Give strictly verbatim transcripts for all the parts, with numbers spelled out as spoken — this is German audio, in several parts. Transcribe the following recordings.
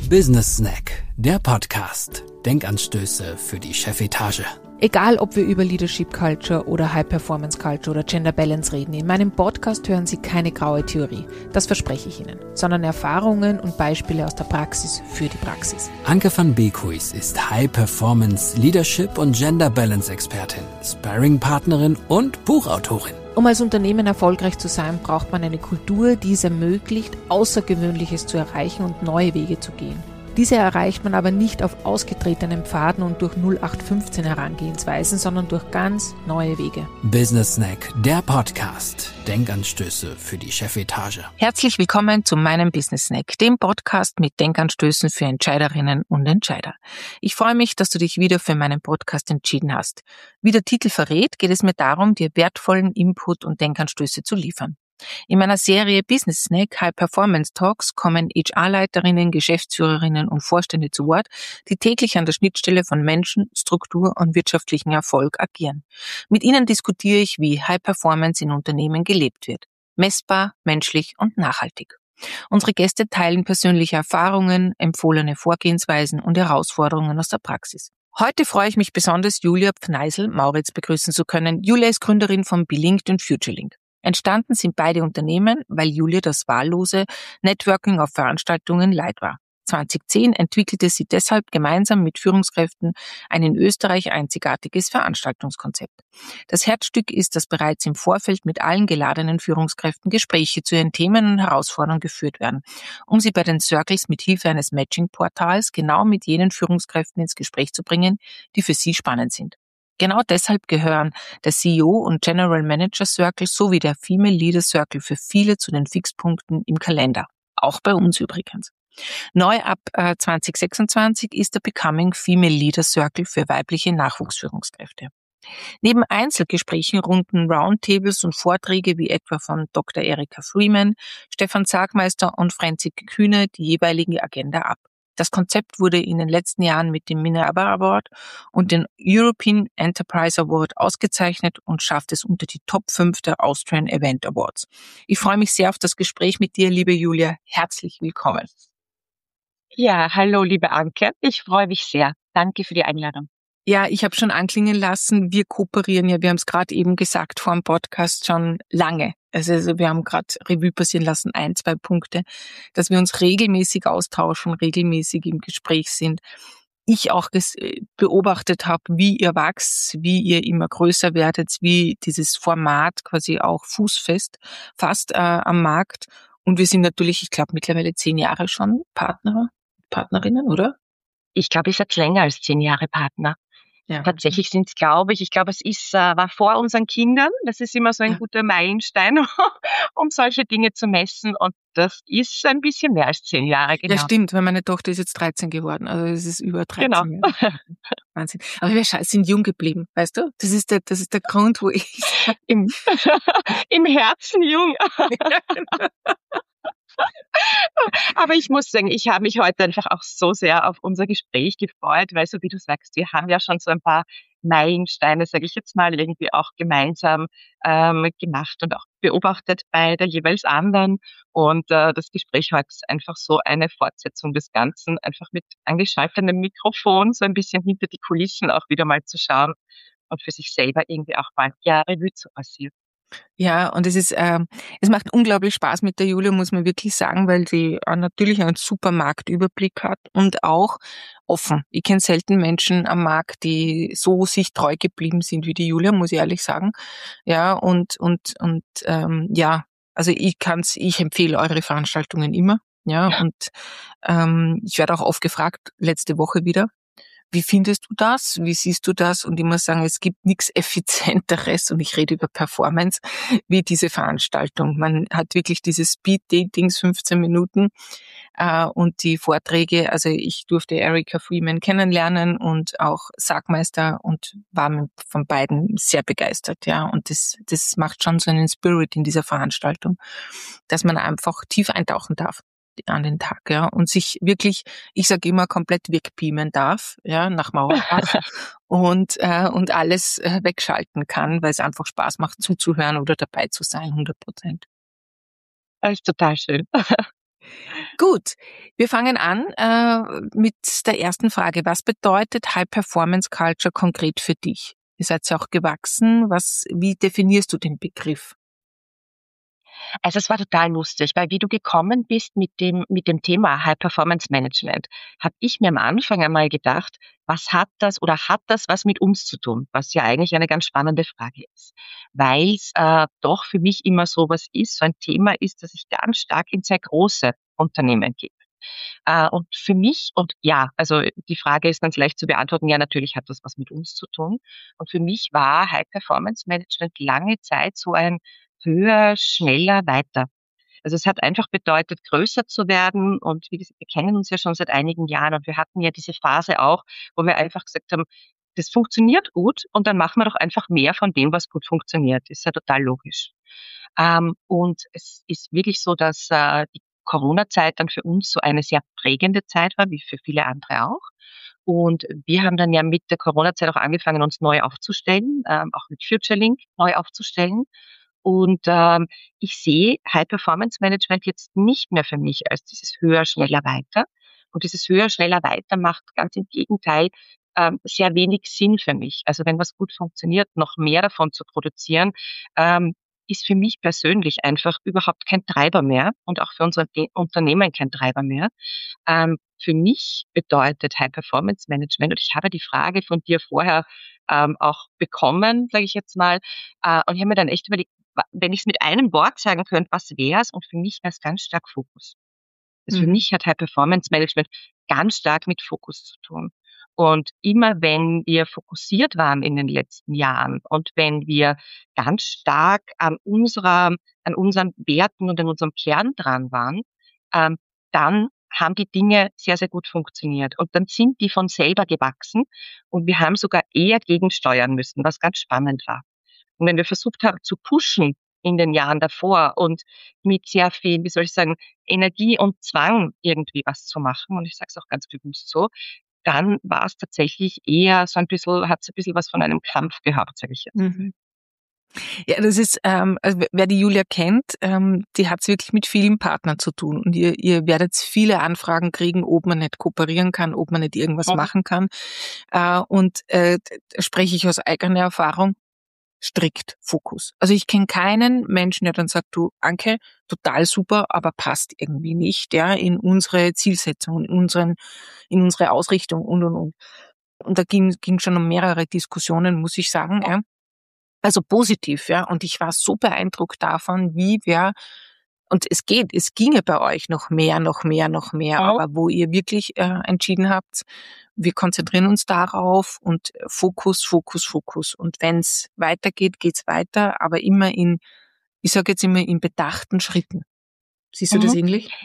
Business Snack, der Podcast. Denkanstöße für die Chefetage. Egal, ob wir über Leadership Culture oder High Performance Culture oder Gender Balance reden, in meinem Podcast hören Sie keine graue Theorie, das verspreche ich Ihnen, sondern Erfahrungen und Beispiele aus der Praxis für die Praxis. Anke van Beekhuis ist High Performance Leadership und Gender Balance Expertin, Sparring-Partnerin und Buchautorin. Um als Unternehmen erfolgreich zu sein, braucht man eine Kultur, die es ermöglicht, Außergewöhnliches zu erreichen und neue Wege zu gehen. Diese erreicht man aber nicht auf ausgetretenen Pfaden und durch null acht fünfzehn Herangehensweisen, sondern durch ganz neue Wege. Business Snack, der Podcast. Denkanstöße für die Chefetage. Herzlich willkommen zu meinem Business Snack, dem Podcast mit Denkanstößen für Entscheiderinnen und Entscheider. Ich freue mich, dass du dich wieder für meinen Podcast entschieden hast. Wie der Titel verrät, geht es mir darum, dir wertvollen Input und Denkanstöße zu liefern. In meiner Serie Business Snack High Performance Talks kommen H R-Leiterinnen, Geschäftsführerinnen und Vorstände zu Wort, die täglich an der Schnittstelle von Menschen, Struktur und wirtschaftlichem Erfolg agieren. Mit ihnen diskutiere ich, wie High Performance in Unternehmen gelebt wird. Messbar, menschlich und nachhaltig. Unsere Gäste teilen persönliche Erfahrungen, empfohlene Vorgehensweisen und Herausforderungen aus der Praxis. Heute freue ich mich besonders, Julia Pfneisel-Mauritz begrüßen zu können. Julia ist Gründerin von Belinked und FutureLink. Entstanden sind beide Unternehmen, weil Julia das wahllose Networking auf Veranstaltungen leid war. zwanzig zehn entwickelte sie deshalb gemeinsam mit Führungskräften ein in Österreich einzigartiges Veranstaltungskonzept. Das Herzstück ist, dass bereits im Vorfeld mit allen geladenen Führungskräften Gespräche zu ihren Themen und Herausforderungen geführt werden, um sie bei den Circles mit Hilfe eines Matching-Portals genau mit jenen Führungskräften ins Gespräch zu bringen, die für sie spannend sind. Genau deshalb gehören der C E O und General Manager Circle sowie der Female Leader Circle für viele zu den Fixpunkten im Kalender. Auch bei uns übrigens. Neu ab äh, zwanzig sechsundzwanzig ist der Becoming Female Leader Circle für weibliche Nachwuchsführungskräfte. Neben Einzelgesprächen runden Roundtables und Vorträge wie etwa von Doktor Erika Freeman, Stefan Sagmeister und Frenzike Kühne die jeweilige Agenda ab. Das Konzept wurde in den letzten Jahren mit dem Minerva Award und dem European Enterprise Award ausgezeichnet und schafft es unter die Top fünf der Austrian Event Awards. Ich freue mich sehr auf das Gespräch mit dir, liebe Julia. Herzlich willkommen. Ja, hallo, liebe Anke. Ich freue mich sehr. Danke für die Einladung. Ja, ich habe schon anklingen lassen, wir kooperieren ja, wir haben es gerade eben gesagt vor dem Podcast schon lange. Also, also wir haben gerade Revue passieren lassen, ein, zwei Punkte, dass wir uns regelmäßig austauschen, regelmäßig im Gespräch sind. Ich auch ges- beobachtet habe, wie ihr wächst, wie ihr immer größer werdet, wie dieses Format quasi auch fußfest fasst äh, am Markt. Und wir sind natürlich, ich glaube, mittlerweile zehn Jahre schon Partner, Partnerinnen, oder? Ich glaube, ich sage länger als zehn Jahre Partner. Ja. Tatsächlich sind es, glaube ich, ich glaube, es ist, äh, war vor unseren Kindern. Das ist immer so ein ja. guter Meilenstein, um solche Dinge zu messen. Und das ist ein bisschen mehr als zehn Jahre, genau. Ja, stimmt, weil meine Tochter ist jetzt dreizehn geworden. Also es ist über dreizehn genau. Jahre. Wahnsinn. Aber wir sind jung geblieben, weißt du? Das ist der, das ist der Grund, wo ich im, im Herzen jung. Aber ich muss sagen, ich habe mich heute einfach auch so sehr auf unser Gespräch gefreut, weil so wie du sagst, wir haben ja schon so ein paar Meilensteine, sage ich jetzt mal, irgendwie auch gemeinsam ähm, gemacht und auch beobachtet bei der jeweils anderen. Und äh, das Gespräch heute ist einfach so eine Fortsetzung des Ganzen, einfach mit angeschaltetem Mikrofon, so ein bisschen hinter die Kulissen auch wieder mal zu schauen und für sich selber irgendwie auch mal ja, Revue zu passieren. Ja, und es ist, äh, es macht unglaublich Spaß mit der Julia, muss man wirklich sagen, weil sie äh, natürlich einen super Marktüberblick hat und auch offen. Ich kenne selten Menschen am Markt, die so sich treu geblieben sind wie die Julia, muss ich ehrlich sagen. Ja, und und und ähm, ja, also ich kann's, ich empfehle eure Veranstaltungen immer. Ja, und ähm, ich werde auch oft gefragt, letzte Woche wieder. Wie findest du das? Wie siehst du das? Und ich muss sagen, es gibt nichts Effizienteres, und ich rede über Performance, wie diese Veranstaltung. Man hat wirklich diese Speed-Datings, fünfzehn Minuten äh, und die Vorträge. Also ich durfte Erika Freeman kennenlernen und auch Sagmeister und war von beiden sehr begeistert. Ja, und das, das macht schon so einen Spirit in dieser Veranstaltung, dass man einfach tief eintauchen darf an den Tag, ja, und sich wirklich, ich sage immer, komplett wegbeamen darf, ja, nach Mauerbach und äh, und alles äh, wegschalten kann, weil es einfach Spaß macht, zuzuhören oder dabei zu sein, hundert Prozent. Das ist total schön. Gut, wir fangen an äh, mit der ersten Frage. Was bedeutet High Performance Culture konkret für dich? Ihr seid ja auch gewachsen. Was, wie definierst du den Begriff? Also es war total lustig, weil wie du gekommen bist mit dem, mit dem Thema High Performance Management, habe ich mir am Anfang einmal gedacht, was hat das oder hat das was mit uns zu tun? Was ja eigentlich eine ganz spannende Frage ist, weil es äh, doch für mich immer so was ist, so ein Thema ist, das ich ganz stark in sehr große Unternehmen gebe. Äh, und für mich, und ja, also die Frage ist ganz leicht zu beantworten, ja, natürlich hat das was mit uns zu tun. Und für mich war High Performance Management lange Zeit so ein höher, schneller, weiter. Also es hat einfach bedeutet, größer zu werden. Und wie gesagt, wir kennen uns ja schon seit einigen Jahren und wir hatten ja diese Phase auch, wo wir einfach gesagt haben, das funktioniert gut und dann machen wir doch einfach mehr von dem, was gut funktioniert. Ist ja total logisch. Ähm, und es ist wirklich so, dass äh, die Corona-Zeit dann für uns so eine sehr prägende Zeit war, wie für viele andere auch. Und wir haben dann ja mit der Corona-Zeit auch angefangen, uns neu aufzustellen, ähm, auch mit FutureLink neu aufzustellen. Und ähm, ich sehe High Performance Management jetzt nicht mehr für mich als dieses höher, schneller, weiter. Und dieses höher, schneller, weiter macht ganz im Gegenteil ähm, sehr wenig Sinn für mich. Also wenn was gut funktioniert, noch mehr davon zu produzieren, ähm, ist für mich persönlich einfach überhaupt kein Treiber mehr und auch für unser De- Unternehmen kein Treiber mehr. Ähm, für mich bedeutet High Performance Management, und ich habe die Frage von dir vorher ähm, auch bekommen, sage ich jetzt mal, äh, und ich habe mir dann echt überlegt, wa- wenn ich es mit einem Wort sagen könnte, was wäre es? Und für mich wäre es ganz stark Fokus. Also für Mhm. mich hat High Performance Management ganz stark mit Fokus zu tun. Und immer wenn wir fokussiert waren in den letzten Jahren und wenn wir ganz stark an unserer, an unseren Werten und an unserem Kern dran waren, ähm, dann haben die Dinge sehr, sehr gut funktioniert. Und dann sind die von selber gewachsen und wir haben sogar eher gegensteuern müssen, was ganz spannend war. Und wenn wir versucht haben zu pushen in den Jahren davor und mit sehr viel, wie soll ich sagen, Energie und Zwang irgendwie was zu machen, und ich sage es auch ganz bewusst so, dann war es tatsächlich eher so ein bisschen, hat es ein bisschen was von einem Kampf gehabt, sage ich jetzt. Mhm. Ja, das ist, ähm, also wer die Julia kennt, ähm, die hat es wirklich mit vielen Partnern zu tun. Und ihr, ihr werdet viele Anfragen kriegen, ob man nicht kooperieren kann, ob man nicht irgendwas Mhm. machen kann. Äh, und äh, da spreche ich aus eigener Erfahrung, strikt Fokus. Also ich kenne keinen Menschen, der dann sagt, du, Anke, total super, aber passt irgendwie nicht, ja, in unsere Zielsetzung, in unseren, in unsere Ausrichtung und und und. Und da ging, ging schon um mehrere Diskussionen, muss ich sagen, ja. Also positiv, ja. Und ich war so beeindruckt davon, wie wir, und es geht, es ginge bei euch noch mehr, noch mehr, noch mehr, Mhm. aber wo ihr wirklich äh, entschieden habt, wir konzentrieren uns darauf und Fokus, Fokus, Fokus. Und wenn es weitergeht, geht's weiter, aber immer in, ich sage jetzt immer, in bedachten Schritten. Siehst du das Mhm. ähnlich?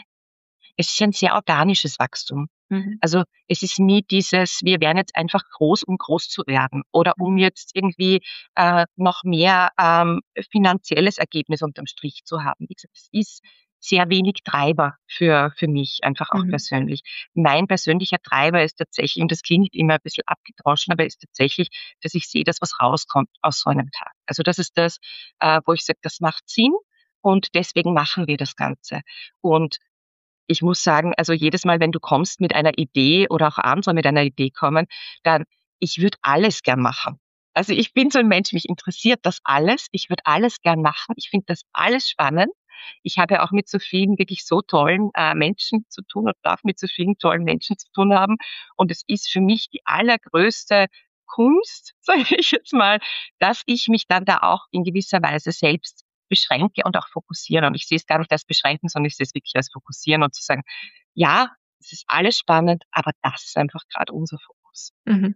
Es ist ein sehr organisches Wachstum. Mhm. Also es ist nie dieses, wir werden jetzt einfach groß, um groß zu werden oder um jetzt irgendwie äh, noch mehr ähm, finanzielles Ergebnis unterm Strich zu haben. Wie gesagt, es ist sehr wenig Treiber für, für mich, einfach auch Mhm. persönlich. Mein persönlicher Treiber ist tatsächlich, und das klingt immer ein bisschen abgedroschen, aber ist tatsächlich, dass ich sehe, dass was rauskommt aus so einem Tag. Also das ist das, äh, wo ich sage, das macht Sinn und deswegen machen wir das Ganze. Und ich muss sagen, also jedes Mal, wenn du kommst mit einer Idee oder auch andere mit einer Idee kommen, dann, ich würde alles gern machen. Also ich bin so ein Mensch, mich interessiert das alles. Ich würde alles gern machen. Ich finde das alles spannend. Ich habe ja auch mit so vielen wirklich so tollen äh, Menschen zu tun und darf mit so vielen tollen Menschen zu tun haben. Und es ist für mich die allergrößte Kunst, sage ich jetzt mal, dass ich mich dann da auch in gewisser Weise selbst beschränke und auch fokussiere. Und ich sehe es gar nicht als beschränken, sondern ich sehe es wirklich als fokussieren und zu sagen, ja, es ist alles spannend, aber das ist einfach gerade unser Fokus. Mhm.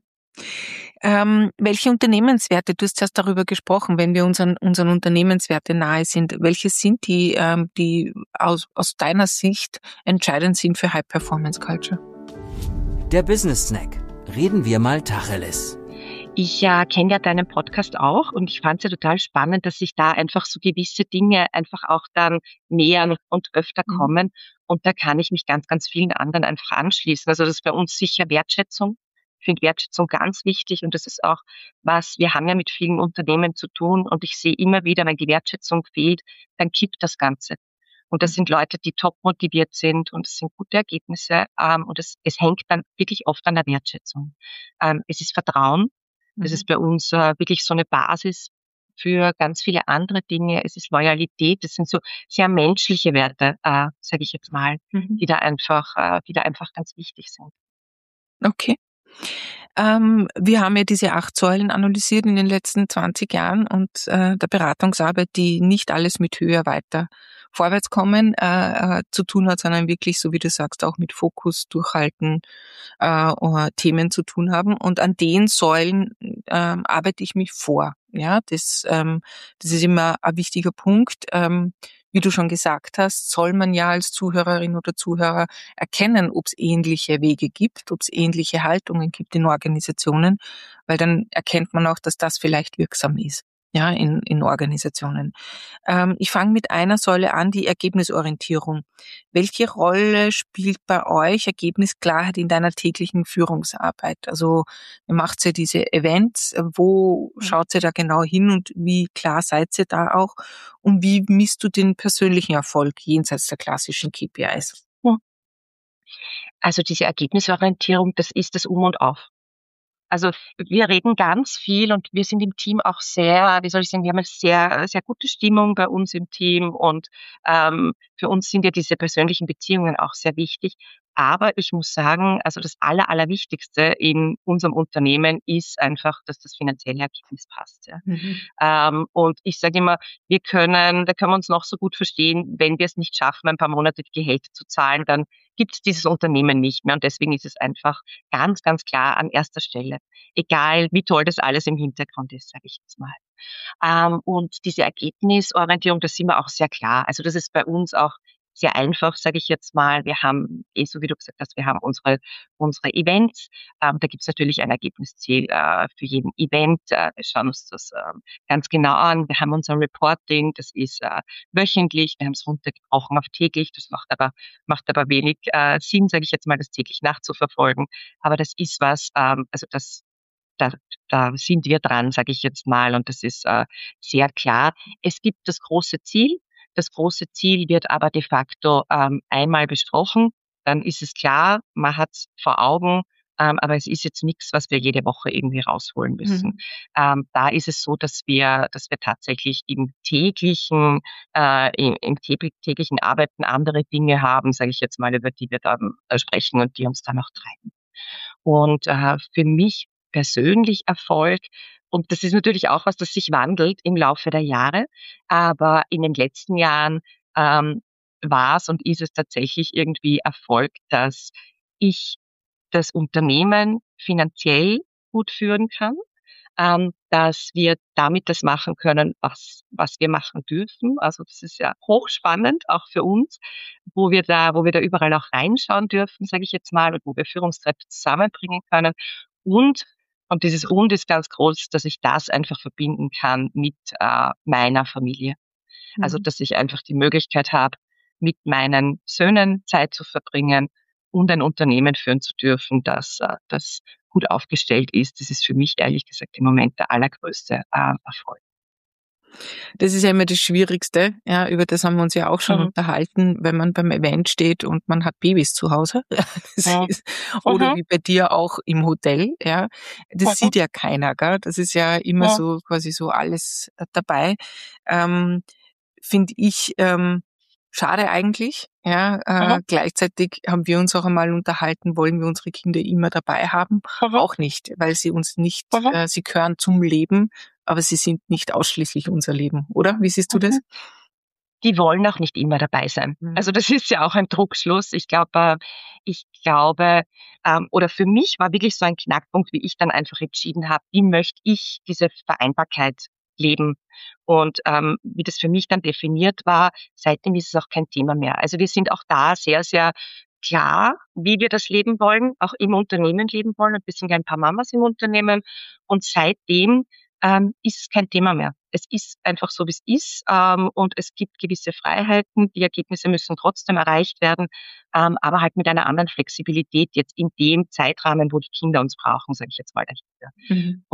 Ähm, welche Unternehmenswerte, du hast erst darüber gesprochen, wenn wir unseren, unseren Unternehmenswerte nahe sind, welche sind die, ähm, die aus, aus deiner Sicht entscheidend sind für High Performance Culture? Der Business Snack. Reden wir mal Tacheles. Ich äh, kenne ja deinen Podcast auch und ich fand es ja total spannend, dass sich da einfach so gewisse Dinge einfach auch dann nähern und öfter Mhm. kommen. Und da kann ich mich ganz, ganz vielen anderen einfach anschließen. Also das ist bei uns sicher Wertschätzung. Ich finde Wertschätzung ganz wichtig und das ist auch was, wir haben ja mit vielen Unternehmen zu tun und ich sehe immer wieder, wenn die Wertschätzung fehlt, dann kippt das Ganze. Und das sind Leute, die top motiviert sind und es sind gute Ergebnisse. Ähm, und es, es hängt dann wirklich oft an der Wertschätzung. Ähm, es ist Vertrauen. Das Mhm. ist bei uns äh, wirklich so eine Basis für ganz viele andere Dinge. Es ist Loyalität. Das sind so sehr menschliche Werte, äh, sage ich jetzt mal, Mhm. die da einfach, äh, die da einfach ganz wichtig sind. Okay. Ähm, wir haben ja diese acht Säulen analysiert in den letzten zwanzig Jahren und äh, der Beratungsarbeit, die nicht alles mit höher, weiter, vorwärtskommen äh, äh, zu tun hat, sondern wirklich, so wie du sagst, auch mit Fokus, Durchhalten, äh, äh, Themen zu tun haben. Und an den Säulen ähm, arbeite ich mich vor. Ja, das, ähm, das ist immer ein wichtiger Punkt. Ähm, wie du schon gesagt hast, soll man ja als Zuhörerin oder Zuhörer erkennen, ob es ähnliche Wege gibt, ob es ähnliche Haltungen gibt in Organisationen, weil dann erkennt man auch, dass das vielleicht wirksam ist, ja, in, in Organisationen. Ähm, ich fange mit einer Säule an, die Ergebnisorientierung. Welche Rolle spielt bei euch Ergebnisklarheit in deiner täglichen Führungsarbeit? Also ihr macht ja diese Events, wo schaut ihr da genau hin und wie klar seid ihr da auch? Und wie misst du den persönlichen Erfolg jenseits der klassischen K P Is? Also diese Ergebnisorientierung, das ist das Um und Auf. Also wir reden ganz viel und wir sind im Team auch sehr, wie soll ich sagen, wir haben eine sehr, sehr gute Stimmung bei uns im Team und ähm, für uns sind ja diese persönlichen Beziehungen auch sehr wichtig. Aber ich muss sagen, also das Aller, Allerwichtigste in unserem Unternehmen ist einfach, dass das finanzielle Ergebnis passt. Ja. Mhm. Ähm, und ich sage immer, wir können, da können wir uns noch so gut verstehen, wenn wir es nicht schaffen, ein paar Monate die Gehälter zu zahlen, dann gibt es dieses Unternehmen nicht mehr. Und deswegen ist es einfach ganz, ganz klar an erster Stelle. Egal, wie toll das alles im Hintergrund ist, sage ich jetzt mal. Ähm, und diese Ergebnisorientierung, das sind wir auch sehr klar. Also das ist bei uns auch sehr einfach, sage ich jetzt mal. Wir haben, eh so wie du gesagt hast, wir haben unsere, unsere Events. Ähm, da gibt es natürlich ein Ergebnisziel äh, für jeden Event. Äh, wir schauen uns das äh, ganz genau an. Wir haben unser Reporting, das ist äh, wöchentlich. Wir haben es runtergebrochen auf täglich. Das macht aber, macht aber wenig äh, Sinn, sage ich jetzt mal, das täglich nachzuverfolgen. Aber das ist was, ähm, also das da, da sind wir dran, sage ich jetzt mal, und das ist äh, sehr klar. Es gibt das große Ziel. Das große Ziel wird aber de facto ähm, einmal besprochen. Dann ist es klar, man hat es vor Augen, ähm, aber es ist jetzt nichts, was wir jede Woche irgendwie rausholen müssen. Mhm. Ähm, da ist es so, dass wir, dass wir tatsächlich im täglichen, äh, im, im täglichen Arbeiten andere Dinge haben, sage ich jetzt mal, über die wir dann äh, sprechen und die uns dann auch treiben. Und äh, für mich persönlich Erfolg, und das ist natürlich auch was, das sich wandelt im Laufe der Jahre, aber in den letzten Jahren ähm, war es und ist es tatsächlich irgendwie Erfolg, dass ich das Unternehmen finanziell gut führen kann, ähm, dass wir damit das machen können, was, was wir machen dürfen. Also das ist ja hochspannend, auch für uns, wo wir da, wo wir da überall auch reinschauen dürfen, sage ich jetzt mal, und wo wir Führungskräfte zusammenbringen können. Und, und dieses Und ist ganz groß, dass ich das einfach verbinden kann mit äh, meiner Familie. Also Mhm. dass ich einfach die Möglichkeit habe, mit meinen Söhnen Zeit zu verbringen und ein Unternehmen führen zu dürfen, das, äh, das gut aufgestellt ist. Das ist für mich ehrlich gesagt im Moment der allergrößte äh, Erfolg. Das ist ja immer das Schwierigste, ja, über das haben wir uns ja auch schon Mhm. unterhalten, wenn man beim Event steht und man hat Babys zu Hause. Das Mhm. ist, oder Mhm. wie bei dir auch im Hotel, ja. Das Mhm. sieht ja keiner, gell? Das ist ja immer Mhm. so quasi so alles äh, dabei. Ähm, Finde ich ähm, schade eigentlich. Ja, Mhm. äh, gleichzeitig haben wir uns auch einmal unterhalten, wollen wir unsere Kinder immer dabei haben? Mhm. Auch nicht, weil sie uns nicht, Mhm. äh, sie gehören zum Leben, aber sie sind nicht ausschließlich unser Leben, oder? Wie siehst du das? Mhm. Die wollen auch nicht immer dabei sein. Mhm. Also das ist ja auch ein Druckschluss. Ich glaube, ich glaube, ähm, oder für mich war wirklich so ein Knackpunkt, wie ich dann einfach entschieden habe, wie möchte ich diese Vereinbarkeit leben. Und ähm, wie das für mich dann definiert war, seitdem ist es auch kein Thema mehr. Also wir sind auch da sehr, sehr klar, wie wir das leben wollen, auch im Unternehmen leben wollen. Und wir sind ja ein paar Mamas im Unternehmen. Und seitdem ähm, ist es kein Thema mehr. Es ist einfach so, wie es ist, ähm, und es gibt gewisse Freiheiten. Die Ergebnisse müssen trotzdem erreicht werden, ähm, aber halt mit einer anderen Flexibilität jetzt in dem Zeitrahmen, wo die Kinder uns brauchen, sage ich jetzt mal dahinter. Mhm. Und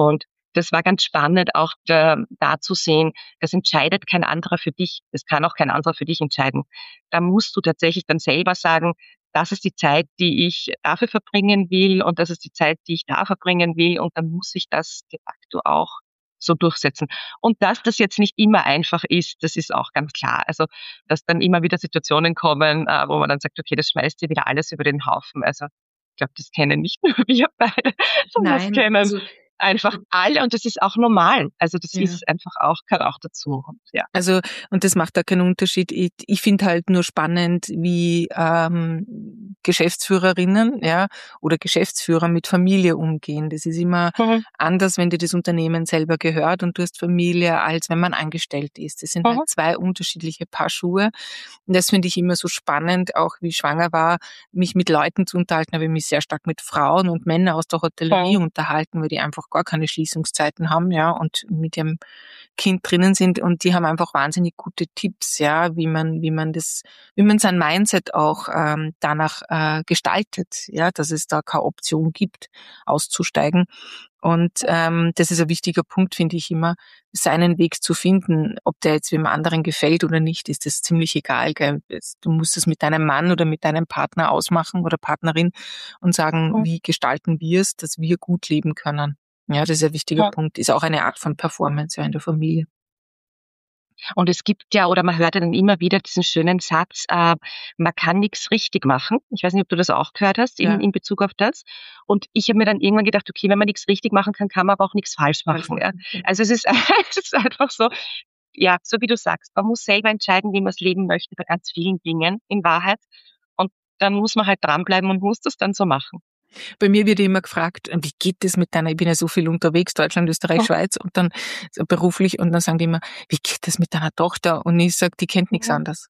das war ganz spannend, auch da, da zu sehen, das entscheidet kein anderer für dich. Das kann auch kein anderer für dich entscheiden. Da musst du tatsächlich dann selber sagen, das ist die Zeit, die ich dafür verbringen will und das ist die Zeit, die ich da verbringen will und dann muss ich das de facto auch so durchsetzen. Und dass das jetzt nicht immer einfach ist, das ist auch ganz klar. Also, dass dann immer wieder Situationen kommen, äh, wo man dann sagt, okay, das schmeißt dir wieder alles über den Haufen. Also, ich glaube, das kennen nicht nur wir beide, sondern das Nein, kennen also einfach alle und das ist auch normal. Also, das ja. ist einfach auch, gehört auch dazu. Und ja. Also, und das macht da keinen Unterschied. Ich, ich finde halt nur spannend, wie ähm, Geschäftsführerinnen, ja, oder Geschäftsführer mit Familie umgehen. Das ist immer Mhm. anders, wenn dir das Unternehmen selber gehört und du hast Familie, als wenn man angestellt ist. Das sind Mhm. halt zwei unterschiedliche Paar Schuhe. Und das finde ich immer so spannend, auch wie ich schwanger war, mich mit Leuten zu unterhalten. Habe ich mich sehr stark mit Frauen und Männern aus der Hotellerie Mhm. unterhalten, weil die einfach gar keine Schließungszeiten haben, ja, und mit ihrem Kind drinnen sind und die haben einfach wahnsinnig gute Tipps, ja, wie man, wie man das, wie man sein Mindset auch ähm, danach äh, gestaltet, ja, dass es da keine Option gibt, auszusteigen. Und ähm, das ist ein wichtiger Punkt, finde ich immer, seinen Weg zu finden, ob der jetzt wem anderen gefällt oder nicht, ist das ziemlich egal. Gell? Du musst es mit deinem Mann oder mit deinem Partner ausmachen oder Partnerin und sagen, Mhm. wie gestalten wir es, dass wir gut leben können. Ja, das ist ein wichtiger Ja. Punkt. Ist auch eine Art von Performance ja in der Familie. Und es gibt ja, oder man hört ja dann immer wieder diesen schönen Satz, äh, man kann nichts richtig machen. Ich weiß nicht, ob du das auch gehört hast in, Ja. in Bezug auf das. Und ich habe mir dann irgendwann gedacht, okay, wenn man nichts richtig machen kann, kann man aber auch nichts falsch machen. Ja. Also es ist, es ist einfach so, ja, so wie du sagst, man muss selber entscheiden, wie man es leben möchte bei ganz vielen Dingen in Wahrheit. Und dann muss man halt dranbleiben und muss das dann so machen. Bei mir wird immer gefragt, wie geht das mit deiner, ich bin ja so viel unterwegs, Deutschland, Österreich, Ja. Schweiz und dann so beruflich und dann sagen die immer, wie geht das mit deiner Tochter? Und ich sage, die kennt nichts Ja. anderes.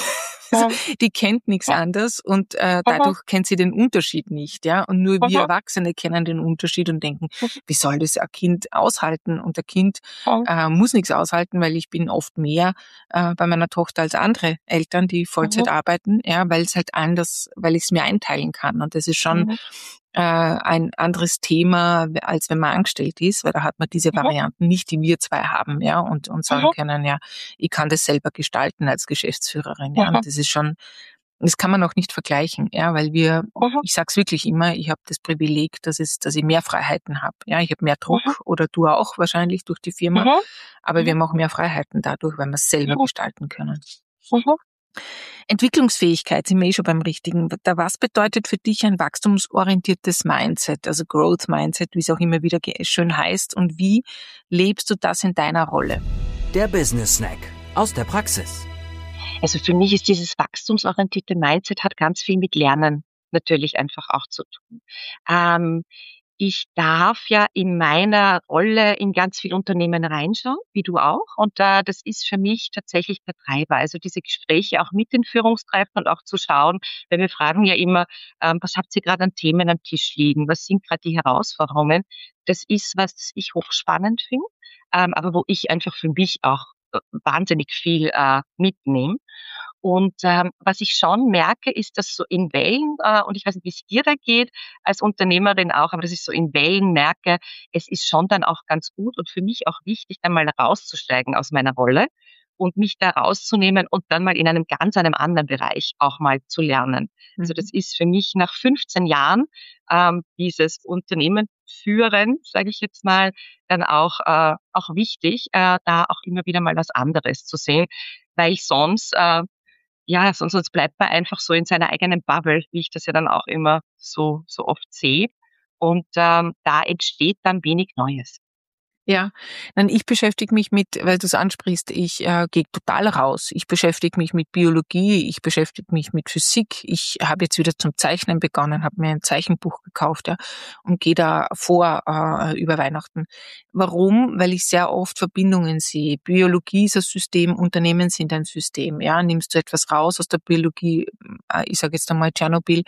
Also, die kennt nichts Ja. anderes und äh, dadurch kennt sie den Unterschied nicht, ja. Und nur wir Aha. Erwachsene kennen den Unterschied und denken, wie soll das ein Kind aushalten? Und der Kind Ja. äh, muss nichts aushalten, weil ich bin oft mehr äh, bei meiner Tochter als andere Eltern, die Vollzeit Mhm. arbeiten, ja, weil es halt anders, weil ich es mir einteilen kann. Und das ist schon Mhm. äh, ein anderes Thema, als wenn man angestellt ist, weil da hat man diese Mhm. Varianten nicht, die wir zwei haben, ja, und, und sagen Mhm. können, ja, ich kann das selber gestalten als Geschäftsführerin, ja, Mhm. und das ist schon, das kann man auch nicht vergleichen, ja, weil wir, Mhm. ich sag's wirklich immer, ich habe das Privileg, dass es, dass ich mehr Freiheiten habe, ja, ich habe mehr Druck Mhm. oder du auch wahrscheinlich durch die Firma, Mhm. aber wir Mhm. haben auch mehr Freiheiten dadurch, weil wir es selber Mhm. gestalten können. Mhm. Entwicklungsfähigkeit, sind wir eh schon beim Richtigen. Da was bedeutet für dich ein wachstumsorientiertes Mindset, also Growth Mindset, wie es auch immer wieder ge- schön heißt, und wie lebst du das in deiner Rolle? Der Business Snack aus der Praxis. Also für mich ist dieses wachstumsorientierte Mindset hat ganz viel mit Lernen natürlich einfach auch zu tun. Ähm, ich darf ja in meiner Rolle in ganz viele Unternehmen reinschauen, wie du auch. Und äh, das ist für mich tatsächlich der Treiber. Also diese Gespräche auch mit den Führungskräften und auch zu schauen, weil wir fragen ja immer, ähm, was habt ihr gerade an Themen am Tisch liegen? Was sind gerade die Herausforderungen? Das ist, was ich hochspannend finde, ähm, aber wo ich einfach für mich auch äh, wahnsinnig viel äh, mitnehme. Und ähm, was ich schon merke, ist, dass so in Wellen, äh, und ich weiß nicht, wie es dir da geht, als Unternehmerin auch, aber dass ich so in Wellen merke, es ist schon dann auch ganz gut und für mich auch wichtig, dann mal rauszusteigen aus meiner Rolle und mich da rauszunehmen und dann mal in einem ganz einem anderen Bereich auch mal zu lernen. Also das ist für mich nach fünfzehn Jahren ähm, dieses Unternehmen führen, sage ich jetzt mal, dann auch äh, auch wichtig, äh, da auch immer wieder mal was anderes zu sehen, weil ich sonst äh, ja, sonst, sonst bleibt man einfach so in seiner eigenen Bubble, wie ich das ja dann auch immer so, so oft sehe. Und ähm, da entsteht dann wenig Neues. Ja, nein, ich beschäftige mich mit, weil du es ansprichst, ich äh, gehe total raus. Ich beschäftige mich mit Biologie, ich beschäftige mich mit Physik. Ich habe jetzt wieder zum Zeichnen begonnen, habe mir ein Zeichenbuch gekauft, ja, und gehe da vor äh, über Weihnachten. Warum? Weil ich sehr oft Verbindungen sehe. Biologie ist ein System, Unternehmen sind ein System. Ja, nimmst du etwas raus aus der Biologie, äh, ich sage jetzt einmal Tschernobyl,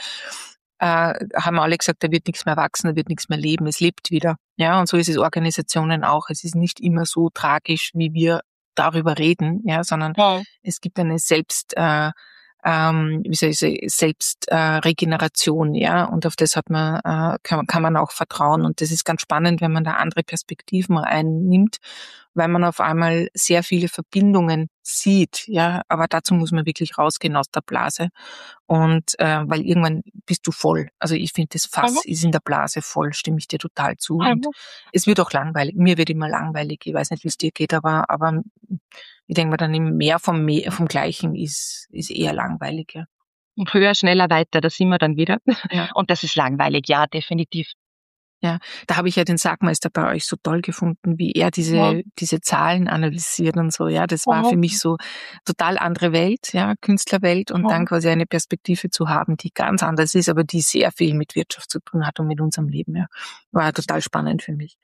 äh, haben alle gesagt, da wird nichts mehr wachsen, da wird nichts mehr leben, es lebt wieder. Ja, und so ist es Organisationen auch. Es ist nicht immer so tragisch, wie wir darüber reden, ja, sondern Ja. es gibt eine Selbst, äh, ähm, wie soll ich sagen, Selbstregeneration, äh, ja, und auf das hat man, äh, kann, kann man auch vertrauen, und das ist ganz spannend, wenn man da andere Perspektiven einnimmt, weil man auf einmal sehr viele Verbindungen sieht, ja, aber dazu muss man wirklich rausgehen aus der Blase, und äh, weil irgendwann bist du voll. Also ich finde, das Mhm. Fass ist in der Blase voll, stimme ich dir total zu, und Mhm. es wird auch langweilig. Mir wird immer langweilig, ich weiß nicht, wie es dir geht, aber aber ich denke mir dann, im mehr vom mehr vom Gleichen ist ist eher langweilig, ja. Höher, schneller, weiter, da sind wir dann wieder. Ja. Und das ist langweilig, ja, definitiv. Ja, da habe ich ja den Sackmeister bei euch so toll gefunden, wie er Ja. diese diese Zahlen analysiert und so, ja. Das war für Mhm. mich so total andere Welt, ja, Künstlerwelt, und dann Mhm. quasi eine Perspektive zu haben, die ganz anders ist, aber die sehr viel mit Wirtschaft zu tun hat und mit unserem Leben, ja. War total spannend für mich.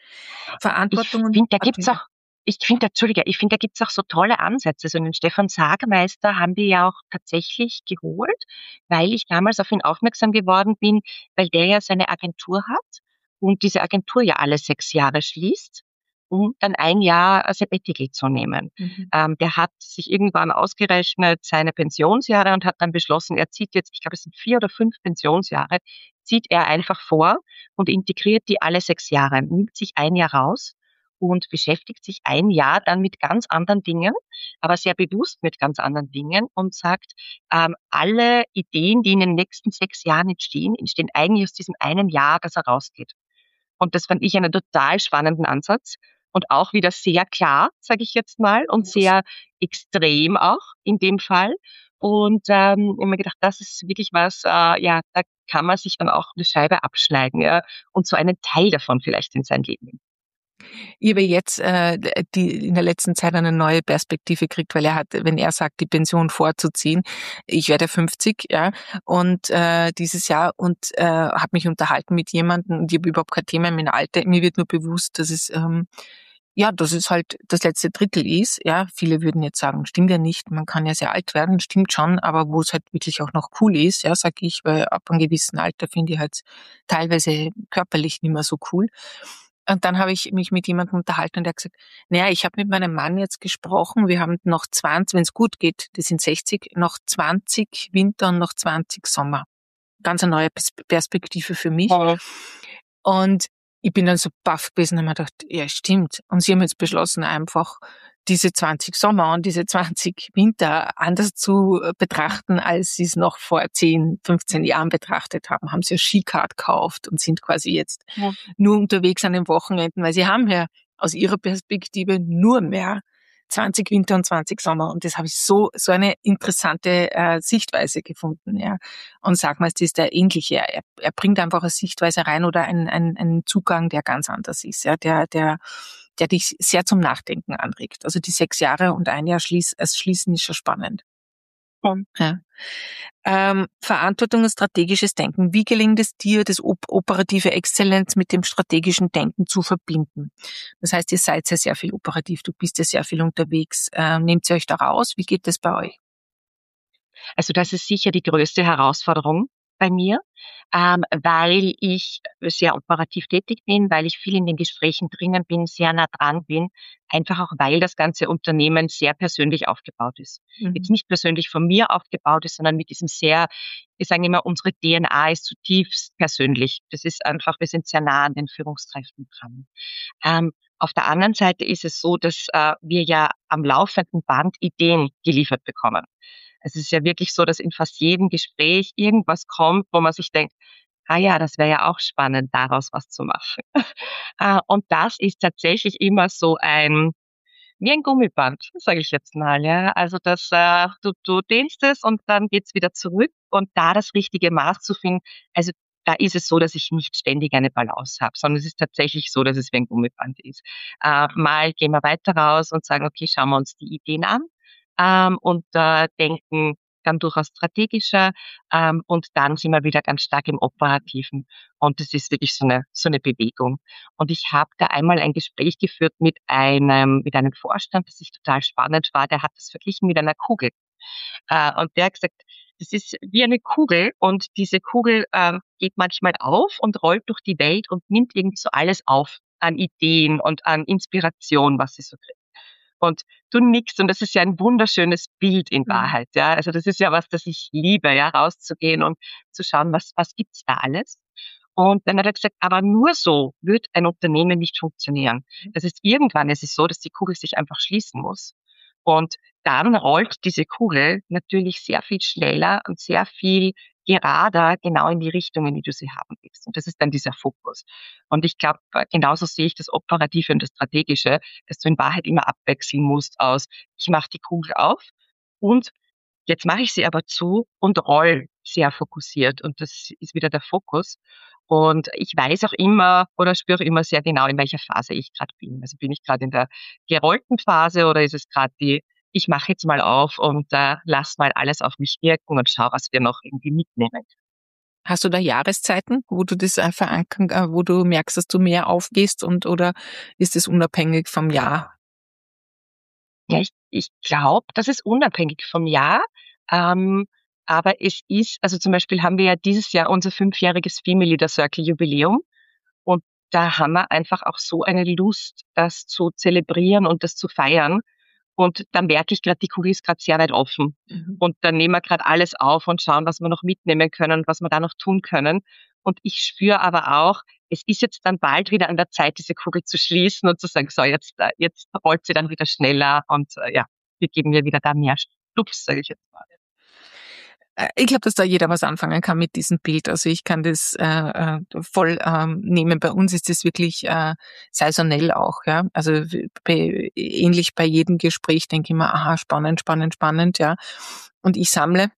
Ich Verantwortung und finde, da gibt's Atelier. auch, ich finde, Entschuldige, ich finde, da gibt's auch so tolle Ansätze. So den Stefan Sagemeister haben wir ja auch tatsächlich geholt, weil ich damals auf ihn aufmerksam geworden bin, weil der ja seine Agentur hat und diese Agentur ja alle sechs Jahre schließt, um dann ein Jahr Sabbatical zu nehmen. Mhm. Ähm, der hat sich irgendwann ausgerechnet seine Pensionsjahre und hat dann beschlossen, er zieht jetzt, ich glaube, es sind vier oder fünf Pensionsjahre, zieht er einfach vor und integriert die alle sechs Jahre, nimmt sich ein Jahr raus und beschäftigt sich ein Jahr dann mit ganz anderen Dingen, aber sehr bewusst mit ganz anderen Dingen, und sagt, ähm, alle Ideen, die in den nächsten sechs Jahren entstehen, entstehen eigentlich aus diesem einen Jahr, das er rausgeht. Und das fand ich einen total spannenden Ansatz und auch wieder sehr klar, sage ich jetzt mal, und sehr extrem auch in dem Fall. Und ähm, ich habe mir gedacht, das ist wirklich was, äh, ja, da kann man sich dann auch eine Scheibe abschneiden, ja, und so einen Teil davon vielleicht in sein Leben nehmen. Ich habe jetzt äh, die in der letzten Zeit eine neue Perspektive gekriegt, weil er hat, wenn er sagt, die Pension vorzuziehen, ich werde fünfzig, ja, und äh, dieses Jahr, und äh, habe mich unterhalten mit jemandem, und ich habe überhaupt kein Thema im Alter. Mir wird nur bewusst, dass es ähm, ja, dass es halt das letzte Drittel ist. Ja, viele würden jetzt sagen, stimmt ja nicht, man kann ja sehr alt werden, stimmt schon, aber wo es halt wirklich auch noch cool ist, ja, sag ich, weil ab einem gewissen Alter finde ich halt teilweise körperlich nicht mehr so cool. Und dann habe ich mich mit jemandem unterhalten, und der hat gesagt, naja, ich habe mit meinem Mann jetzt gesprochen, wir haben noch zwanzig, wenn es gut geht, die sind sechzig, noch zwanzig Winter und noch zwanzig Sommer. Ganz eine neue Pers- Perspektive für mich. Mhm. Und ich bin dann so baff gewesen und habe mir gedacht, ja, stimmt. Und sie haben jetzt beschlossen, einfach diese zwanzig Sommer und diese zwanzig Winter anders zu äh, betrachten, als sie es noch vor zehn, fünfzehn Jahren betrachtet haben. Haben sie ein Skicard gekauft und sind quasi jetzt Ja. nur unterwegs an den Wochenenden, weil sie haben ja aus ihrer Perspektive nur mehr zwanzig Winter und zwanzig Sommer. Und das habe ich so so eine interessante äh, Sichtweise gefunden, ja. Und sag mal, es ist der ähnliche. Er, er bringt einfach eine Sichtweise rein oder einen, einen, einen Zugang, der ganz anders ist, ja, der der der dich sehr zum Nachdenken anregt. Also die sechs Jahre und ein Jahr schließ, es schließen ist schon spannend. Mhm. Ja. Ähm, Verantwortung und strategisches Denken. Wie gelingt es dir, das op- operative Exzellenz mit dem strategischen Denken zu verbinden? Das heißt, ihr seid ja sehr viel operativ, du bist ja sehr viel unterwegs. Ähm, nehmt ihr euch da raus? Wie geht es bei euch? Also das ist sicher die größte Herausforderung bei mir, ähm, weil ich sehr operativ tätig bin, weil ich viel in den Gesprächen drinnen bin, sehr nah dran bin, einfach auch weil das ganze Unternehmen sehr persönlich aufgebaut ist. Jetzt Mhm. nicht persönlich von mir aufgebaut ist, sondern mit diesem sehr, wir sagen immer, unsere D N A ist zutiefst persönlich. Das ist einfach, wir sind sehr nah an den Führungskräften dran. Ähm, auf der anderen Seite ist es so, dass äh, wir ja am laufenden Band Ideen geliefert bekommen. Es ist ja wirklich so, dass in fast jedem Gespräch irgendwas kommt, wo man sich denkt, ah ja, das wäre ja auch spannend, daraus was zu machen. Äh, Und das ist tatsächlich immer so ein, wie ein Gummiband, sage ich jetzt mal. Ja. Also das, äh, du, du dehnst es und dann geht's wieder zurück, und da das richtige Maß zu finden, also da ist es so, dass ich nicht ständig eine Balance habe, sondern es ist tatsächlich so, dass es wie ein Gummiband ist. Äh, mal gehen wir weiter raus und sagen, okay, schauen wir uns die Ideen an, ähm, und äh, denken dann durchaus strategischer, ähm, und dann sind wir wieder ganz stark im Operativen. Und das ist wirklich so eine, so eine Bewegung. Und ich habe da einmal ein Gespräch geführt mit einem, mit einem Vorstand, das ich total spannend war. Der hat das verglichen mit einer Kugel. Äh, und der hat gesagt, das ist wie eine Kugel, und diese Kugel äh, geht manchmal auf und rollt durch die Welt und nimmt irgendwie so alles auf an Ideen und an Inspiration, was sie so kriegt. Und du nickst und das ist ja ein wunderschönes Bild in Wahrheit, ja. Also das ist ja was, das ich liebe, ja, rauszugehen und zu schauen, was, was gibt's da alles. Und dann hat er gesagt, aber nur so wird ein Unternehmen nicht funktionieren. Das ist irgendwann, es ist so, dass die Kugel sich einfach schließen muss. Und dann rollt diese Kugel natürlich sehr viel schneller und sehr viel gerader genau in die Richtung, in die du sie haben willst. Und das ist dann dieser Fokus. Und ich glaube, genauso sehe ich das Operative und das Strategische, dass du in Wahrheit immer abwechseln musst aus, ich mache die Kugel auf und jetzt mache ich sie aber zu und roll sehr fokussiert. Und das ist wieder der Fokus. Und ich weiß auch immer oder spüre immer sehr genau, in welcher Phase ich gerade bin. Also bin ich gerade in der gerollten Phase oder ist es gerade die, ich mache jetzt mal auf und äh, lass mal alles auf mich wirken und schau, was wir noch irgendwie mitnehmen. Hast du da Jahreszeiten, wo du das äh, verankern, äh, wo du merkst, dass du mehr aufgehst und oder ist es unabhängig vom Jahr? Ja, ich, ich glaube, das ist unabhängig vom Jahr. Ähm, aber es ist, also zum Beispiel haben wir ja dieses Jahr unser fünfjähriges Female Leader Circle Jubiläum. Und da haben wir einfach auch so eine Lust, das zu zelebrieren und das zu feiern. Und dann merke ich gerade, die Kugel ist gerade sehr weit offen. Mhm. Und dann nehmen wir gerade alles auf und schauen, was wir noch mitnehmen können und was wir da noch tun können. Und ich spüre aber auch, es ist jetzt dann bald wieder an der Zeit, diese Kugel zu schließen und zu sagen, so, jetzt, äh, jetzt rollt sie dann wieder schneller und äh, ja, wir geben ihr wieder da mehr Stups, sage ich jetzt mal. Äh, Ich glaube, dass da jeder was anfangen kann mit diesem Bild. Also ich kann das äh, äh, voll ähm, nehmen. Bei uns ist das wirklich äh, saisonell auch. Ja, also w- bei, ähnlich bei jedem Gespräch denke ich mir, aha, spannend, spannend, spannend. Ja, und ich sammle.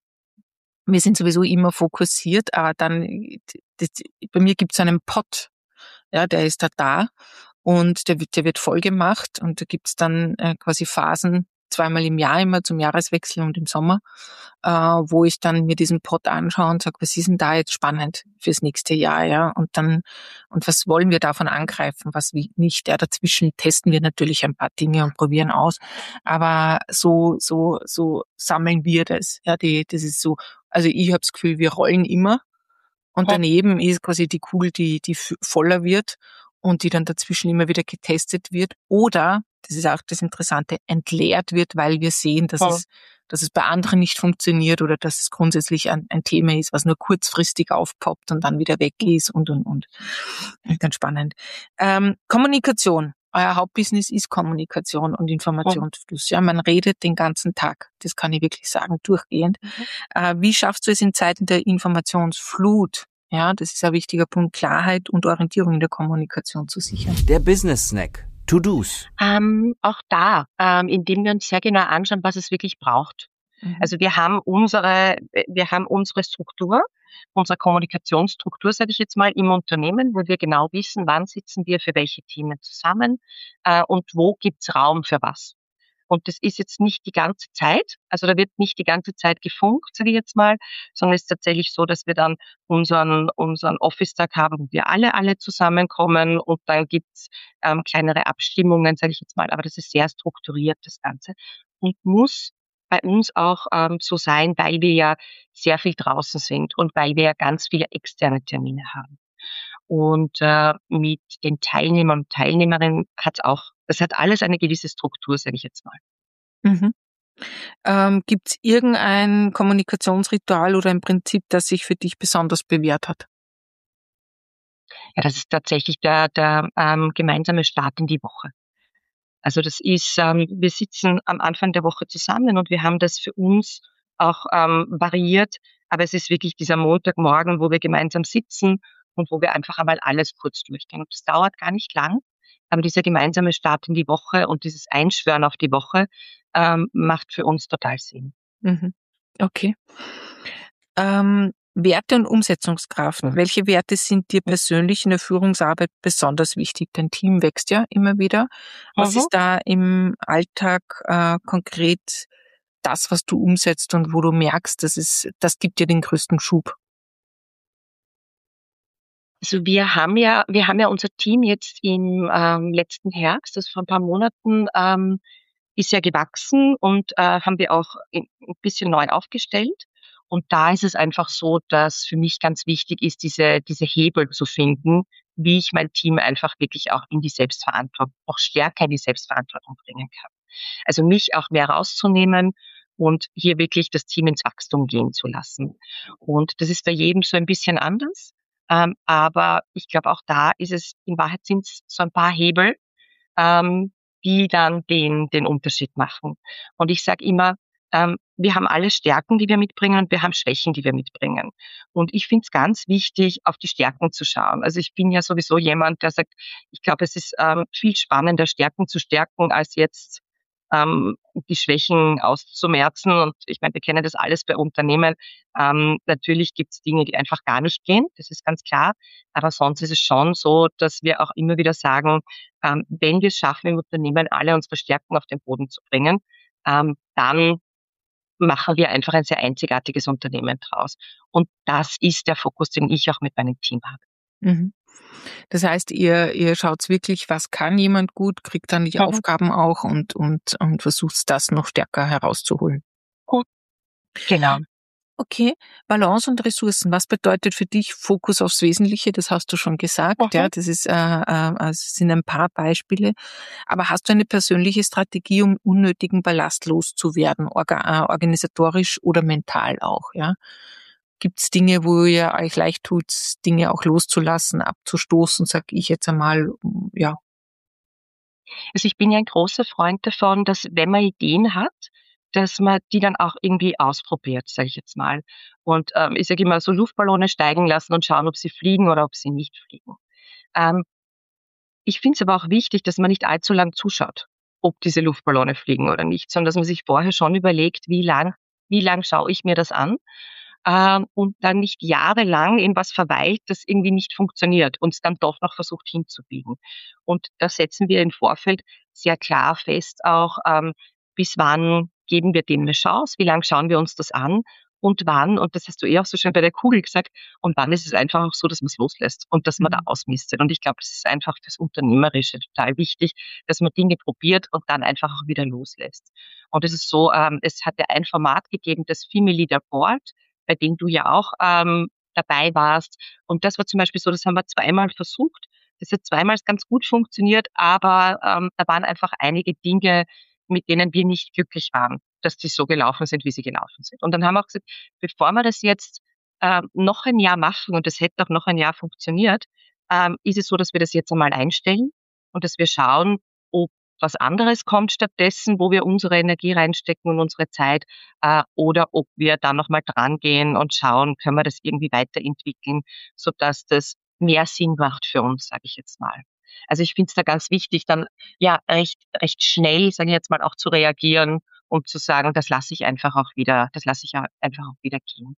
Wir sind sowieso immer fokussiert, aber dann das, bei mir gibt es einen Pot. Ja, der ist da da und der wird, der wird voll gemacht und da gibt's dann äh, quasi Phasen zweimal im Jahr immer zum Jahreswechsel und im Sommer, äh, wo ich dann mir diesen Pot anschaue und sage, was ist denn da jetzt spannend fürs nächste Jahr, ja? Und dann und was wollen wir davon angreifen, was wie nicht? Ja, dazwischen testen wir natürlich ein paar Dinge und probieren aus, aber so so so sammeln wir das. Ja, die das ist so. Also ich habe das Gefühl, wir rollen immer. Und daneben ist quasi die Kugel, die, die voller wird und die dann dazwischen immer wieder getestet wird. Oder, das ist auch das Interessante, entleert wird, weil wir sehen, dass Ja. es, dass es bei anderen nicht funktioniert oder dass es grundsätzlich ein, ein Thema ist, was nur kurzfristig aufpoppt und dann wieder weg ist und, und, und. Ganz spannend. Ähm, Kommunikation. Euer Hauptbusiness ist Kommunikation und Informationsfluss. Ja, man redet den ganzen Tag. Das kann ich wirklich sagen, durchgehend. Mhm. Äh, wie schaffst du es in Zeiten der Informationsflut? Ja, das ist ein wichtiger Punkt, Klarheit und Orientierung in der Kommunikation zu sichern. Der Business Snack. To-Dos. Ähm, auch da, ähm, indem wir uns sehr genau anschauen, was es wirklich braucht. Mhm. Also wir haben unsere, wir haben unsere Struktur, unsere Kommunikationsstruktur, sage ich jetzt mal, im Unternehmen, wo wir genau wissen, wann sitzen wir für welche Themen zusammen äh, und wo gibt's Raum für was. Und das ist jetzt nicht die ganze Zeit, also da wird nicht die ganze Zeit gefunkt, sage ich jetzt mal, sondern es ist tatsächlich so, dass wir dann unseren unseren Office-Tag haben, wo wir alle alle zusammenkommen und dann gibt's ähm, kleinere Abstimmungen, sage ich jetzt mal, aber das ist sehr strukturiert, das Ganze. Und muss bei uns auch ähm, so sein, weil wir ja sehr viel draußen sind und weil wir ja ganz viele externe Termine haben. Und äh, mit den Teilnehmern und Teilnehmerinnen hat auch, das hat alles eine gewisse Struktur, sage ich jetzt mal. Mhm. Ähm, Gibt es irgendein Kommunikationsritual oder ein Prinzip, das sich für dich besonders bewährt hat? Ja, das ist tatsächlich der, der ähm, gemeinsame Start in die Woche. Also das ist, ähm, wir sitzen am Anfang der Woche zusammen und wir haben das für uns auch ähm, variiert, aber es ist wirklich dieser Montagmorgen, wo wir gemeinsam sitzen und wo wir einfach einmal alles kurz durchgehen. Und das dauert gar nicht lang, aber dieser gemeinsame Start in die Woche und dieses Einschwören auf die Woche ähm, macht für uns total Sinn. Mhm. Okay. Ähm, Werte und Umsetzungskraft. Mhm. Welche Werte sind dir persönlich in der Führungsarbeit besonders wichtig? Dein Team wächst ja immer wieder. Was Mhm. ist da im Alltag äh, konkret das, was du umsetzt und wo du merkst, das ist, das gibt dir den größten Schub? Also wir haben ja, wir haben ja unser Team jetzt im ähm, letzten Herbst, also vor ein paar Monaten, ähm, ist ja gewachsen und äh, haben wir auch in, ein bisschen neu aufgestellt. Und da ist es einfach so, dass für mich ganz wichtig ist, diese, diese Hebel zu finden, wie ich mein Team einfach wirklich auch in die Selbstverantwortung, auch stärker in die Selbstverantwortung bringen kann. Also mich auch mehr rauszunehmen und hier wirklich das Team ins Wachstum gehen zu lassen. Und das ist bei jedem so ein bisschen anders. Ähm, aber ich glaube, auch da ist es, in Wahrheit sind es so ein paar Hebel, ähm, die dann den, den Unterschied machen. Und ich sage immer, ähm, wir haben alle Stärken, die wir mitbringen und wir haben Schwächen, die wir mitbringen. Und ich finde es ganz wichtig, auf die Stärken zu schauen. Also ich bin ja sowieso jemand, der sagt, ich glaube, es ist ähm, viel spannender, Stärken zu stärken, als jetzt ähm, die Schwächen auszumerzen. Und ich meine, wir kennen das alles bei Unternehmen. Ähm, natürlich gibt es Dinge, die einfach gar nicht gehen, das ist ganz klar. Aber sonst ist es schon so, dass wir auch immer wieder sagen, ähm, wenn wir es schaffen, im Unternehmen alle unsere Stärken auf den Boden zu bringen, ähm, dann machen wir einfach ein sehr einzigartiges Unternehmen draus. Und das ist der Fokus, den ich auch mit meinem Team habe. Mhm. Das heißt, ihr, ihr schaut wirklich, was kann jemand gut, kriegt dann die Mhm. Aufgaben auch und, und, und versucht das noch stärker herauszuholen. Gut. Genau. Okay, Balance und Ressourcen. Was bedeutet für dich Fokus aufs Wesentliche? Das hast du schon gesagt, Mhm. ja, das ist, äh, äh, also sind ein paar Beispiele. Aber hast du eine persönliche Strategie, um unnötigen Ballast loszuwerden, orga, äh, organisatorisch oder mental auch, ja? Gibt es Dinge, wo ihr euch leicht tut, Dinge auch loszulassen, abzustoßen, sag ich jetzt einmal, ja. Also ich bin ja ein großer Freund davon, dass wenn man Ideen hat, dass man die dann auch irgendwie ausprobiert, sage ich jetzt mal. Und ähm, ich sage immer so Luftballone steigen lassen und schauen, ob sie fliegen oder ob sie nicht fliegen. Ähm, ich finde es aber auch wichtig, dass man nicht allzu lang zuschaut, ob diese Luftballone fliegen oder nicht, sondern dass man sich vorher schon überlegt, wie lang, wie lang schaue ich mir das an, ähm, und dann nicht jahrelang in was verweilt, das irgendwie nicht funktioniert und es dann doch noch versucht hinzubiegen. Und da setzen wir im Vorfeld sehr klar fest auch, ähm, bis wann geben wir dem eine Chance, wie lange schauen wir uns das an und wann, und das hast du eh auch so schön bei der Kugel gesagt, und wann ist es einfach auch so, dass man es loslässt und dass man da Mhm. ausmistet. Und ich glaube, das ist einfach fürs Unternehmerische total wichtig, dass man Dinge probiert und dann einfach auch wieder loslässt. Und es ist so, ähm, es hat ja ein Format gegeben, das Female Leader Board, bei dem du ja auch ähm, dabei warst. Und das war zum Beispiel so, das haben wir zweimal versucht. Das hat zweimal ganz gut funktioniert, aber ähm, da waren einfach einige Dinge, mit denen wir nicht glücklich waren, dass die so gelaufen sind, wie sie gelaufen sind. Und dann haben wir auch gesagt, bevor wir das jetzt ähm, noch ein Jahr machen, und das hätte auch noch ein Jahr funktioniert, ähm, ist es so, dass wir das jetzt einmal einstellen und dass wir schauen, ob was anderes kommt stattdessen, wo wir unsere Energie reinstecken und unsere Zeit, äh, oder ob wir da nochmal dran gehen und schauen, können wir das irgendwie weiterentwickeln, sodass das mehr Sinn macht für uns, sage ich jetzt mal. Also ich finde es da ganz wichtig, dann ja recht, recht schnell, sage ich jetzt mal, auch zu reagieren und zu sagen, das lasse ich einfach auch wieder, das lasse ich ja einfach auch wieder gehen.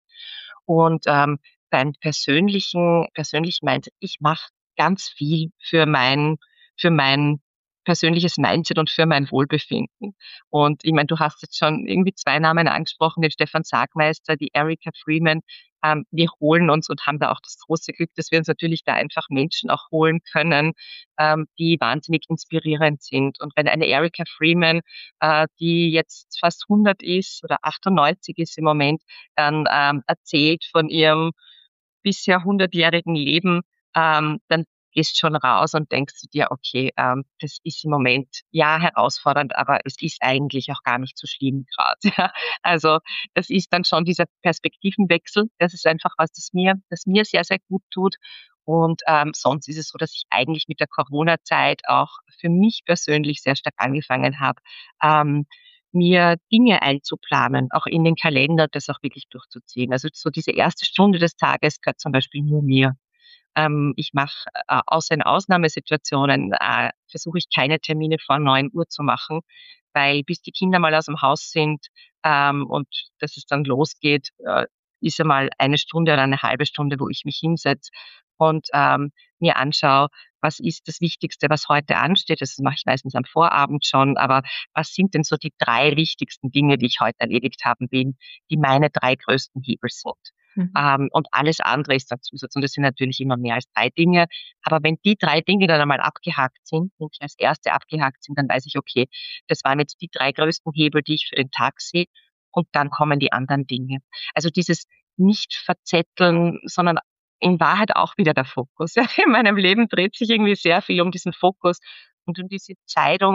Und ähm, beim persönlichen, persönlich meint, ich mache ganz viel für mein, für mein persönliches Mindset und für mein Wohlbefinden. Und ich meine, du hast jetzt schon irgendwie zwei Namen angesprochen, den Stefan Sagmeister, die Erika Freeman. Ähm, wir holen uns und haben da auch das große Glück, dass wir uns natürlich da einfach Menschen auch holen können, ähm, die wahnsinnig inspirierend sind. Und wenn eine Erika Freeman, äh, die jetzt fast hundert ist oder achtundneunzig ist im Moment, dann ähm, erzählt von ihrem bisher hundertjährigen Leben, ähm, dann gehst schon raus und denkst du dir, okay, ähm, das ist im Moment ja herausfordernd, aber es ist eigentlich auch gar nicht so schlimm gerade. Ja. Also das ist dann schon dieser Perspektivenwechsel. Das ist einfach was, das mir, das mir sehr, sehr gut tut. Und ähm, sonst ist es so, dass ich eigentlich mit der Corona-Zeit auch für mich persönlich sehr stark angefangen habe, ähm, mir Dinge einzuplanen, auch in den Kalender, das auch wirklich durchzuziehen. Also so diese erste Stunde des Tages gehört zum Beispiel nur mir. Ähm, ich mache äh, außer in Ausnahmesituationen äh, versuche ich keine Termine vor neun Uhr zu machen, weil bis die Kinder mal aus dem Haus sind ähm, und dass es dann losgeht, äh, ist einmal eine Stunde oder eine halbe Stunde, wo ich mich hinsetze und ähm, mir anschaue, was ist das Wichtigste, was heute ansteht. Das mache ich meistens am Vorabend schon, aber was sind denn so die drei wichtigsten Dinge, die ich heute erledigt haben will, die meine drei größten Hebel sind? Mhm. Ähm, und alles andere ist dann Zusatz. Und das sind natürlich immer mehr als drei Dinge. Aber wenn die drei Dinge dann einmal abgehakt sind, wenn die als erste abgehakt sind, dann weiß ich, okay, das waren jetzt die drei größten Hebel, die ich für den Tag sehe. Und dann kommen die anderen Dinge. Also dieses nicht verzetteln, sondern in Wahrheit auch wieder der Fokus. Ja, in meinem Leben dreht sich irgendwie sehr viel um diesen Fokus und um diese Entscheidung,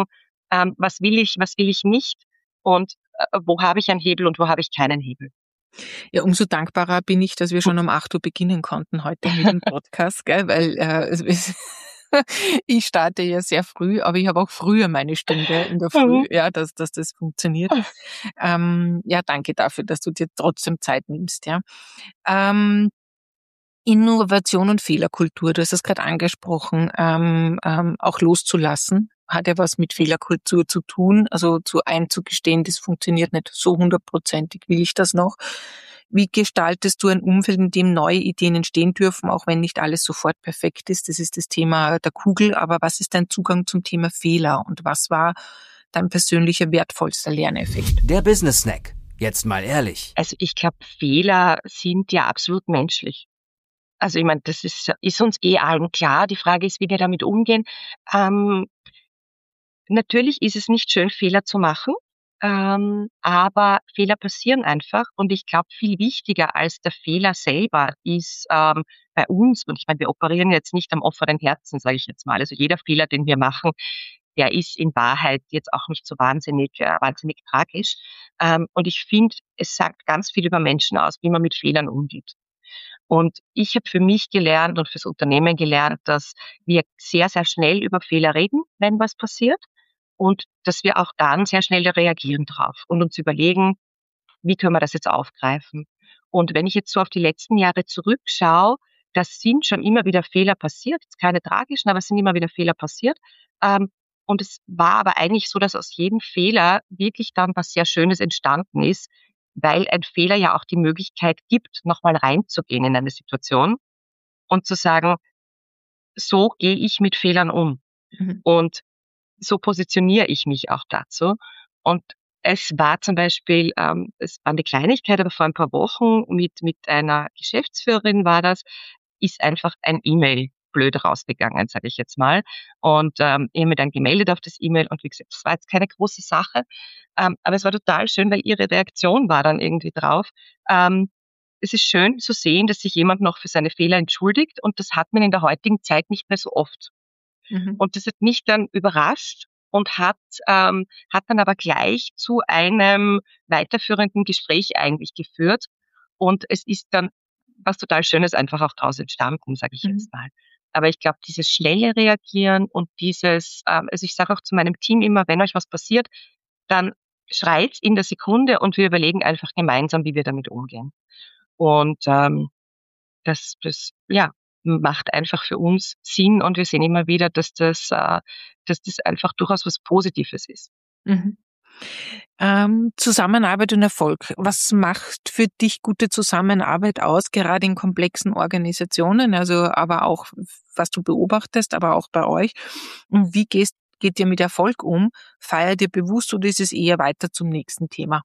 ähm, was will ich, was will ich nicht und äh, wo habe ich einen Hebel und wo habe ich keinen Hebel. Ja, umso dankbarer bin ich, dass wir schon um acht Uhr beginnen konnten heute mit dem Podcast, gell? Weil äh, es, es, ich starte ja sehr früh, aber ich habe auch früher meine Stunde in der Früh, Mhm. ja, dass, dass das funktioniert. Ähm, ja, danke dafür, dass du dir trotzdem Zeit nimmst, ja. Ähm, Innovation und Fehlerkultur, du hast es gerade angesprochen, ähm, ähm, auch loszulassen, hat ja was mit Fehlerkultur zu tun, also zu einzugestehen, das funktioniert nicht so hundertprozentig, will ich das noch. Wie gestaltest du ein Umfeld, in dem neue Ideen entstehen dürfen, auch wenn nicht alles sofort perfekt ist? Das ist das Thema der Kugel, aber was ist dein Zugang zum Thema Fehler und was war dein persönlicher wertvollster Lerneffekt? Der Business Snack. Jetzt mal ehrlich. Also ich glaube, Fehler sind ja absolut menschlich. Also ich meine, das ist, ist uns eh allen klar. Die Frage ist, wie wir damit umgehen. Ähm, natürlich ist es nicht schön, Fehler zu machen, ähm, aber Fehler passieren einfach. Und ich glaube, viel wichtiger als der Fehler selber ist ähm, bei uns, und ich meine, wir operieren jetzt nicht am offenen Herzen, sage ich jetzt mal. Also jeder Fehler, den wir machen, der ist in Wahrheit jetzt auch nicht so wahnsinnig, äh, wahnsinnig tragisch. Ähm, und ich finde, es sagt ganz viel über Menschen aus, wie man mit Fehlern umgeht. Und ich habe für mich gelernt und fürs Unternehmen gelernt, dass wir sehr, sehr schnell über Fehler reden, wenn was passiert. Und dass wir auch dann sehr schnell reagieren drauf und uns überlegen, wie können wir das jetzt aufgreifen. Und wenn ich jetzt so auf die letzten Jahre zurückschaue, das sind schon immer wieder Fehler passiert, jetzt keine tragischen, aber es sind immer wieder Fehler passiert. Ähm, und es war aber eigentlich so, dass aus jedem Fehler wirklich dann was sehr Schönes entstanden ist, weil ein Fehler ja auch die Möglichkeit gibt, nochmal reinzugehen in eine Situation und zu sagen, so gehe ich mit Fehlern um. Mhm. Und so positioniere ich mich auch dazu. Und es war zum Beispiel, ähm, es war eine Kleinigkeit, aber vor ein paar Wochen mit, mit einer Geschäftsführerin war das, ist einfach ein E-Mail blöd rausgegangen, sage ich jetzt mal. Und ähm, ich habe mir dann gemeldet auf das E-Mail und wie gesagt, das war jetzt keine große Sache, ähm, aber es war total schön, weil ihre Reaktion war dann irgendwie drauf. Ähm, es ist schön zu sehen, dass sich jemand noch für seine Fehler entschuldigt und das hat man in der heutigen Zeit nicht mehr so oft. Mhm. Und das hat mich dann überrascht und hat, ähm, hat dann aber gleich zu einem weiterführenden Gespräch eigentlich geführt. Und es ist dann was total Schönes einfach auch daraus entstanden, sage ich Mhm. jetzt mal. Aber ich glaube, dieses schnelle Reagieren und dieses, ähm, also ich sage auch zu meinem Team immer, wenn euch was passiert, dann schreit in der Sekunde und wir überlegen einfach gemeinsam, wie wir damit umgehen. Und ähm, das, das, ja, macht einfach für uns Sinn und wir sehen immer wieder, dass das, äh, dass das einfach durchaus was Positives ist. Mhm. Ähm, Zusammenarbeit und Erfolg. Was macht für dich gute Zusammenarbeit aus, gerade in komplexen Organisationen, also aber auch, was du beobachtest, aber auch bei euch? Und wie gehst, geht ihr mit Erfolg um? Feiert ihr bewusst oder ist es eher weiter zum nächsten Thema?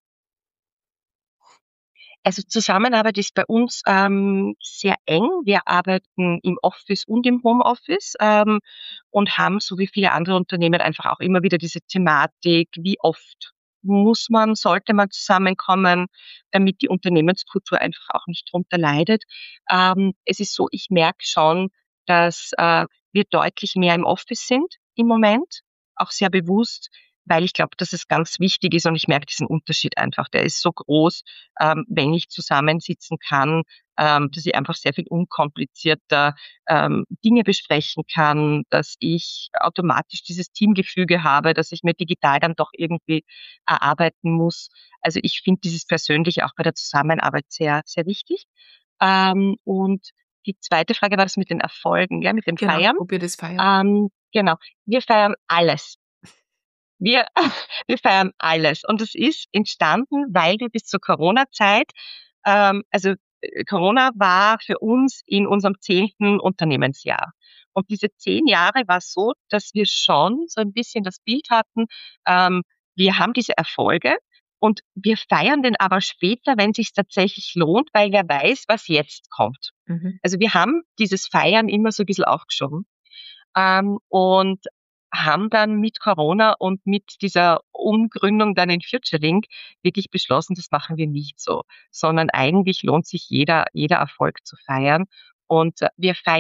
Also Zusammenarbeit ist bei uns ähm, sehr eng. Wir arbeiten im Office und im Homeoffice ähm, und haben, so wie viele andere Unternehmen, einfach auch immer wieder diese Thematik, wie oft muss man, sollte man zusammenkommen, damit die Unternehmenskultur einfach auch nicht drunter leidet. Ähm, es ist so, ich merke schon, dass äh, wir deutlich mehr im Office sind im Moment, auch sehr bewusst, weil ich glaube, dass es ganz wichtig ist und ich merke diesen Unterschied einfach. Der ist so groß, ähm, wenn ich zusammensitzen kann, ähm, dass ich einfach sehr viel unkomplizierter ähm, Dinge besprechen kann, dass ich automatisch dieses Teamgefüge habe, dass ich mir digital dann doch irgendwie erarbeiten muss. Also ich finde dieses Persönliche auch bei der Zusammenarbeit sehr, sehr wichtig. Ähm, und die zweite Frage war das mit den Erfolgen, ja, mit dem Genau, Feiern. ob ihr das feiert. Ähm, genau, wir feiern alles. Wir, wir feiern alles. Und es ist entstanden, weil wir bis zur Corona-Zeit, ähm, also äh, Corona war für uns in unserem zehnten Unternehmensjahr. Und diese zehn Jahre war so, dass wir schon so ein bisschen das Bild hatten, ähm, wir haben diese Erfolge und wir feiern den aber später, wenn es sich tatsächlich lohnt, weil wer weiß, was jetzt kommt. Mhm. Also wir haben dieses Feiern immer so ein bisschen aufgeschoben. Ähm, und haben dann mit Corona und mit dieser Umgründung dann in FutureLink wirklich beschlossen, das machen wir nicht so, sondern eigentlich lohnt sich jeder, jeder Erfolg zu feiern. Und äh, wir feiern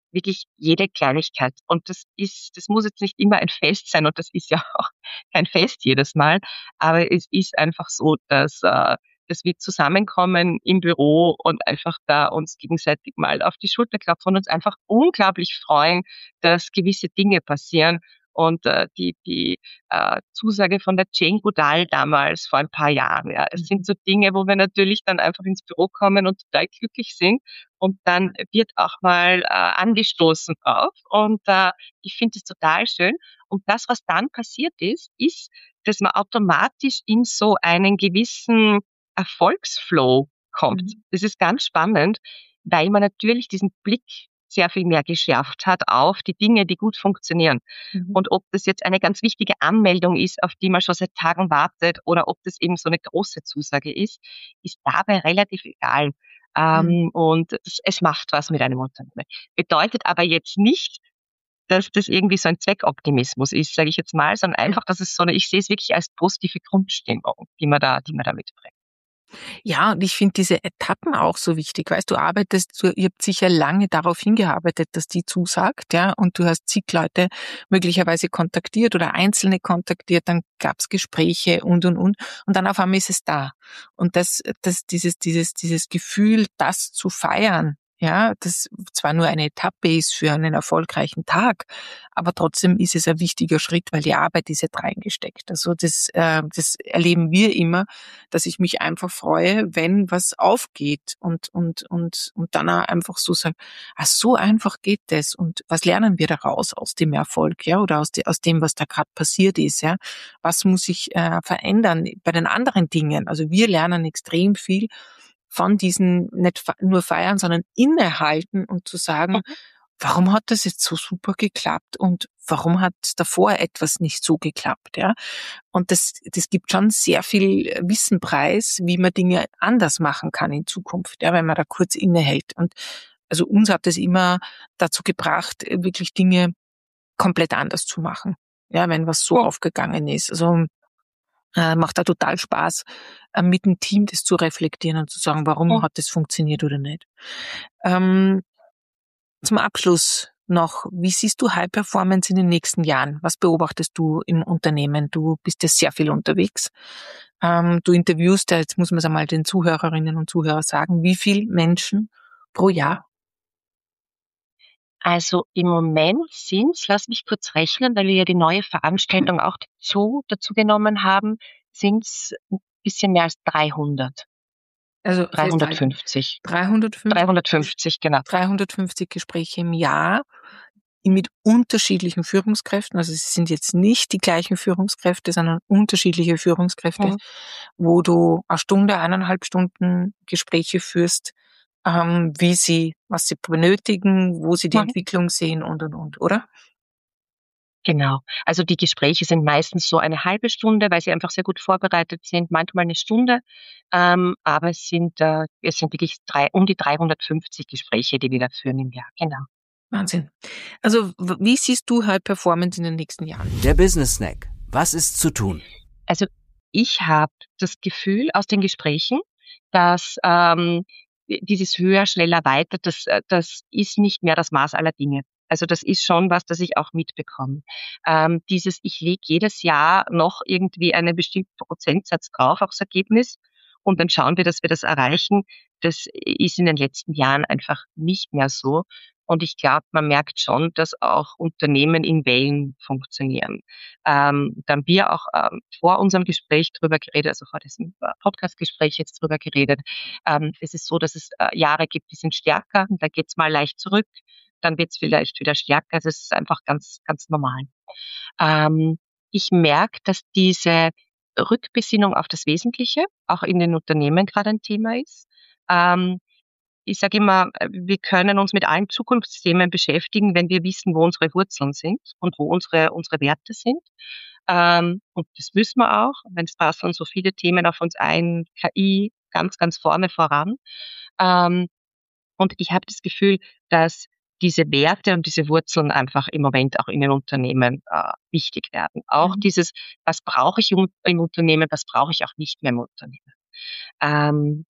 wirklich jede Kleinigkeit. Und das ist, das muss jetzt nicht immer ein Fest sein und das ist ja auch kein Fest jedes Mal, aber es ist einfach so, dass, äh, dass wir zusammenkommen im Büro und einfach da uns gegenseitig mal auf die Schulter klopfen und uns einfach unglaublich freuen, dass gewisse Dinge passieren. Und äh, die, die äh, Zusage von der Jane Goodall damals vor ein paar Jahren. Ja. Es sind so Dinge, wo wir natürlich dann einfach ins Büro kommen und total glücklich sind. Und dann wird auch mal äh, angestoßen drauf. Und äh, ich finde es total schön. Und das, was dann passiert ist, ist, dass man automatisch in so einen gewissen Erfolgsflow kommt. Mhm. Das ist ganz spannend, weil man natürlich diesen Blick sehr viel mehr geschärft hat auf die Dinge, die gut funktionieren. Mhm. Und ob das jetzt eine ganz wichtige Anmeldung ist, auf die man schon seit Tagen wartet, oder ob das eben so eine große Zusage ist, ist dabei relativ egal. Mhm. Ähm, und es, es macht was mit einem Unternehmen. Bedeutet aber jetzt nicht, dass das irgendwie so ein Zweckoptimismus ist, sage ich jetzt mal, sondern einfach, dass es so eine, ich sehe es wirklich als positive Grundstimmung, die man da, die man da mitbringt. Ja, und ich finde diese Etappen auch so wichtig. Weißt du, arbeitest, du, ihr habt sicher lange darauf hingearbeitet, dass die zusagt, ja, und du hast zig Leute möglicherweise kontaktiert oder Einzelne kontaktiert, dann gab's Gespräche und, und, und, und dann auf einmal ist es da. Und das, das, dieses, dieses, dieses Gefühl, das zu feiern, ja, das zwar nur eine Etappe ist für einen erfolgreichen Tag, aber trotzdem ist es ein wichtiger Schritt, weil die Arbeit ist ja reingesteckt. Also das, äh, das erleben wir immer, dass ich mich einfach freue, wenn was aufgeht und und und und dann auch einfach so sagen, ah, so einfach geht das und was lernen wir daraus aus dem Erfolg, ja, oder aus, de, aus dem, was da gerade passiert ist, ja, was muss ich äh, verändern bei den anderen Dingen? Also wir lernen extrem viel von diesen, nicht nur feiern, sondern innehalten und zu sagen, Mhm. warum hat das jetzt so super geklappt und warum hat davor etwas nicht so geklappt, ja? Und das, das gibt schon sehr viel Wissen preis, wie man Dinge anders machen kann in Zukunft, ja, wenn man da kurz innehält. Und also uns hat es immer dazu gebracht, wirklich Dinge komplett anders zu machen, ja, wenn was so Ja. aufgegangen ist. Also äh, macht da total Spaß, äh, mit dem Team das zu reflektieren und zu sagen, warum Mhm. hat das funktioniert oder nicht. Ähm, zum Abschluss noch, wie siehst du High Performance in den nächsten Jahren? Was beobachtest du im Unternehmen? Du bist ja sehr viel unterwegs. Ähm, du interviewst ja, jetzt muss man es einmal den Zuhörerinnen und Zuhörern sagen, wie viele Menschen pro Jahr? Also im Moment sind's, lass mich kurz rechnen, weil wir ja die neue Veranstaltung auch dazu, dazu genommen haben, sind's ein bisschen mehr als dreihundert. Also festhalten, dreihundertfünfzig. dreihundertfünfzig, dreihundertfünfzig, genau. dreihundertfünfzig Gespräche im Jahr mit unterschiedlichen Führungskräften. Also es sind jetzt nicht die gleichen Führungskräfte, sondern unterschiedliche Führungskräfte, Mhm. wo du eine Stunde, eineinhalb Stunden Gespräche führst, ähm, wie sie, was sie benötigen, wo sie die Mhm. Entwicklung sehen und, und, und, oder? Genau. Also die Gespräche sind meistens so eine halbe Stunde, weil sie einfach sehr gut vorbereitet sind, manchmal eine Stunde. Ähm, aber es sind, äh, es sind wirklich drei, um die dreihundertfünfzig Gespräche, die wir da führen im Jahr. Genau. Wahnsinn. Also w- wie siehst du High Performance in den nächsten Jahren? Der Business Snack. Was ist zu tun? Also ich habe das Gefühl aus den Gesprächen, dass ähm, dieses höher, schneller, weiter, das, äh, das ist nicht mehr das Maß aller Dinge. Also das ist schon was, das ich auch mitbekomme. Ähm, dieses, ich lege jedes Jahr noch irgendwie einen bestimmten Prozentsatz drauf aufs Ergebnis und dann schauen wir, dass wir das erreichen. Das ist in den letzten Jahren einfach nicht mehr so. Und ich glaube, man merkt schon, dass auch Unternehmen in Wellen funktionieren. Ähm, da haben wir auch ähm, vor unserem Gespräch drüber geredet, also vor diesem äh, Podcast-Gespräch jetzt drüber geredet. Ähm, es ist so, dass es äh, Jahre gibt, die sind stärker, und da geht's mal leicht zurück, dann wird's vielleicht wieder stärker. Also es ist einfach ganz, ganz normal. Ähm, ich merke, dass diese Rückbesinnung auf das Wesentliche auch in den Unternehmen gerade ein Thema ist. Ähm, ich sage immer, äh, wir können uns mit allen Zukunftsthemen beschäftigen, wenn wir wissen, wo unsere Wurzeln sind und wo unsere, unsere Werte sind. Ähm, und das wissen wir auch. Wenn es passen so viele Themen auf uns ein, K I ganz, ganz vorne voran. Ähm, und ich habe das Gefühl, dass diese Werte und diese Wurzeln einfach im Moment auch in den Unternehmen äh, wichtig werden. Auch Mhm. dieses, was brauche ich im, im Unternehmen, was brauche ich auch nicht mehr im Unternehmen. Ähm,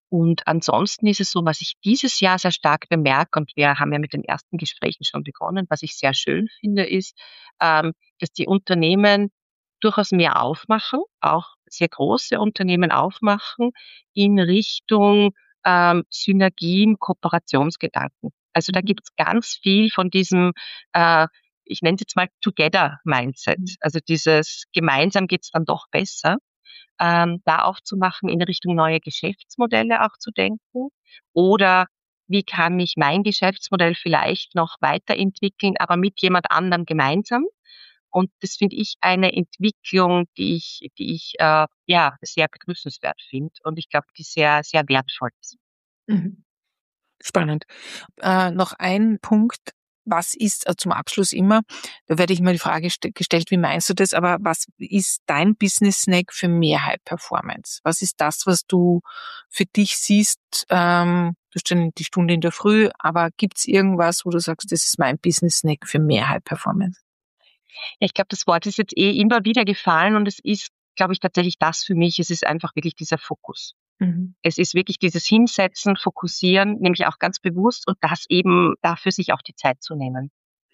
Und ansonsten ist es so, was ich dieses Jahr sehr stark bemerke, und wir haben ja mit den ersten Gesprächen schon begonnen, was ich sehr schön finde, ist, ähm, dass die Unternehmen durchaus mehr aufmachen, auch sehr große Unternehmen aufmachen in Richtung ähm, Synergien, Kooperationsgedanken. Also da gibt es ganz viel von diesem, äh, ich nenne es jetzt mal Together-Mindset. Also dieses gemeinsam geht es dann doch besser. Ähm, da aufzumachen, in Richtung neue Geschäftsmodelle auch zu denken. Oder wie kann ich mein Geschäftsmodell vielleicht noch weiterentwickeln, aber mit jemand anderem gemeinsam? Und das finde ich eine Entwicklung, die ich, die ich äh, ja sehr begrüßenswert finde und ich glaube, die sehr, sehr wertvoll ist. Mhm. Spannend. Äh, noch ein Punkt. Was ist äh, zum Abschluss immer, da werde ich mal die Frage st- gestellt, wie meinst du das, aber was ist dein Business Snack für mehr High Performance? Was ist das, was du für dich siehst, ähm, du hast schon die Stunde in der Früh, aber gibt's irgendwas, wo du sagst, das ist mein Business Snack für mehr High Performance? Ja, ich glaube, das Wort ist jetzt eh immer wieder gefallen und es ist, glaube ich, tatsächlich das für mich. Es ist einfach wirklich dieser Fokus. Mhm. Es ist wirklich dieses Hinsetzen, Fokussieren, nämlich auch ganz bewusst und das eben dafür sich auch die Zeit zu nehmen.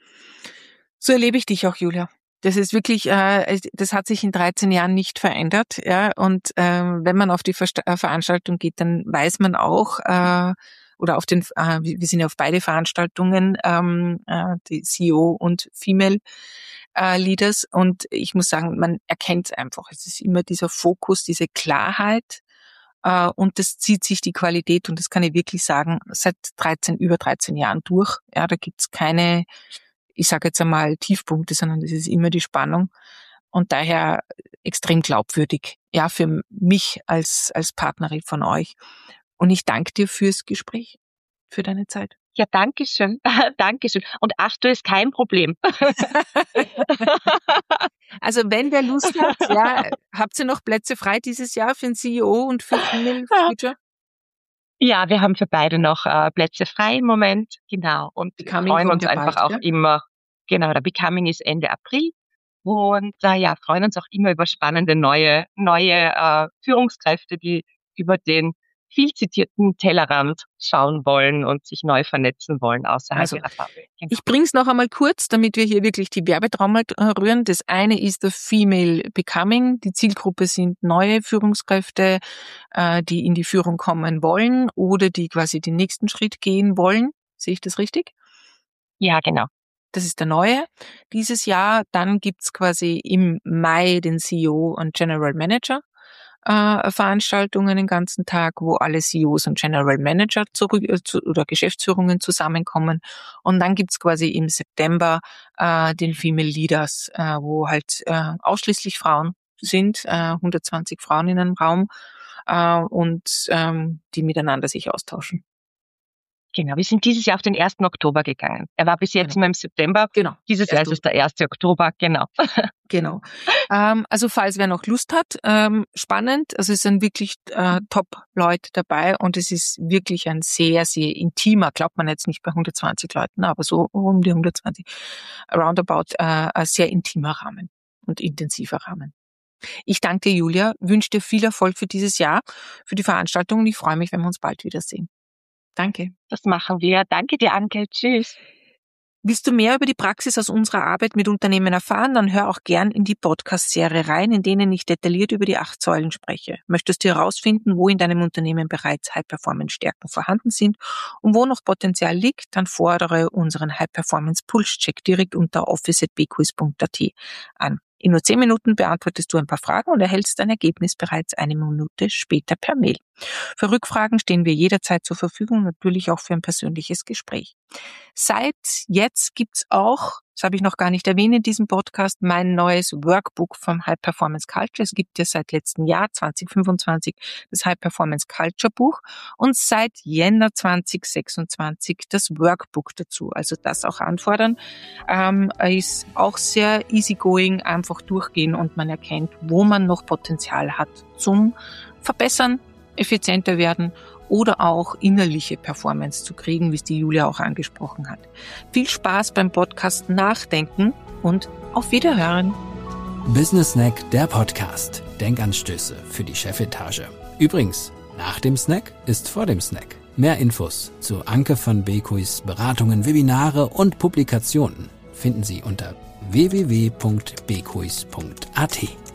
So erlebe ich dich auch, Julia. Das ist wirklich, äh, das hat sich in dreizehn Jahren nicht verändert, ja. Und ähm, wenn man auf die Versta- äh, Veranstaltung geht, dann weiß man auch, äh, oder auf den, äh, wir sind ja auf beide Veranstaltungen, ähm, äh, die C E O und Female äh, Leaders, und ich muss sagen, man erkennt es einfach. Es ist immer dieser Fokus, diese Klarheit. Uh, und das zieht sich die Qualität, und das kann ich wirklich sagen, seit dreizehn, über dreizehn Jahren durch. Ja, da gibt's keine, ich sage jetzt einmal Tiefpunkte, sondern das ist immer die Spannung und daher extrem glaubwürdig, ja, für mich als als Partnerin von euch. Und ich danke dir fürs Gespräch, für deine Zeit. Ja, danke schön. Dankeschön. Und ach, du ist kein Problem. Also wenn wer Lust hat, ja, habt ihr noch Plätze frei dieses Jahr für den C E O und für Female Future? Ja, wir haben für beide noch äh, Plätze frei im Moment, genau. Und Becoming freuen uns ja einfach bald, auch ja? immer, genau, der Becoming ist Ende April. Und äh, ja, freuen uns auch immer über spannende neue, neue äh, Führungskräfte, die über den viel zitierten Tellerrand schauen wollen und sich neu vernetzen wollen außerhalb Also, ihrer Bubble. Genau. ich bring's noch einmal kurz, damit wir hier wirklich die Werbetrommel rühren. Das eine ist der Female Becoming. Die Zielgruppe sind neue Führungskräfte, äh, die in die Führung kommen wollen oder die quasi den nächsten Schritt gehen wollen. Sehe ich das richtig? Ja, genau. Das ist der neue dieses Jahr. Dann gibt's quasi im Mai den C E O und General Manager äh, Veranstaltungen den ganzen Tag, wo alle C E Os und General Manager zurück, äh, zu, oder Geschäftsführungen zusammenkommen. Und dann gibt's quasi im September äh, den Female Leaders, äh, wo halt äh, ausschließlich Frauen sind, äh, hundertzwanzig Frauen in einem Raum äh, und ähm, die miteinander sich austauschen. Genau, wir sind dieses Jahr auf den ersten Oktober gegangen. Er war bis jetzt Genau. immer im September. Genau. Dieses Jahr ist es der erste Oktober, genau. Genau. Ähm, also falls wer noch Lust hat, ähm, spannend. Also es sind wirklich äh, Top-Leute dabei und es ist wirklich ein sehr, sehr intimer, glaubt man jetzt nicht bei hundertzwanzig Leuten, aber so um die hundertzwanzig, roundabout, äh, ein sehr intimer Rahmen und intensiver Rahmen. Ich danke dir, Julia, wünsche dir viel Erfolg für dieses Jahr, für die Veranstaltung und ich freue mich, wenn wir uns bald wiedersehen. Danke. Das machen wir. Danke dir, Anke. Tschüss. Willst du mehr über die Praxis aus unserer Arbeit mit Unternehmen erfahren, dann hör auch gern in die Podcast-Serie rein, in denen ich detailliert über die acht Säulen spreche. Möchtest du herausfinden, wo in deinem Unternehmen bereits High-Performance-Stärken vorhanden sind und wo noch Potenzial liegt, dann fordere unseren High-Performance-Pulse-Check direkt unter office at b quiz punkt a t an. In nur zehn Minuten beantwortest du ein paar Fragen und erhältst dein Ergebnis bereits eine Minute später per Mail. Für Rückfragen stehen wir jederzeit zur Verfügung, natürlich auch für ein persönliches Gespräch. Seit jetzt gibt's auch, das habe ich noch gar nicht erwähnt in diesem Podcast, mein neues Workbook vom High Performance Culture. Es gibt ja seit letztem Jahr zwanzig fünfundzwanzig das High Performance Culture Buch und seit Jänner zwanzig sechsundzwanzig das Workbook dazu. Also das auch anfordern. Ähm, ist auch sehr easygoing, einfach durchgehen und man erkennt, wo man noch Potenzial hat zum Verbessern, effizienter werden oder auch innerliche Performance zu kriegen, wie es die Julia auch angesprochen hat. Viel Spaß beim Podcast Nachdenken und auf Wiederhören. Business Snack, der Podcast. Denkanstöße für die Chefetage. Übrigens, Nach dem Snack ist vor dem Snack. Mehr Infos zu Anke van Beekhuy's Beratungen, Webinare und Publikationen finden Sie unter w w w punkt beekhuys punkt a t.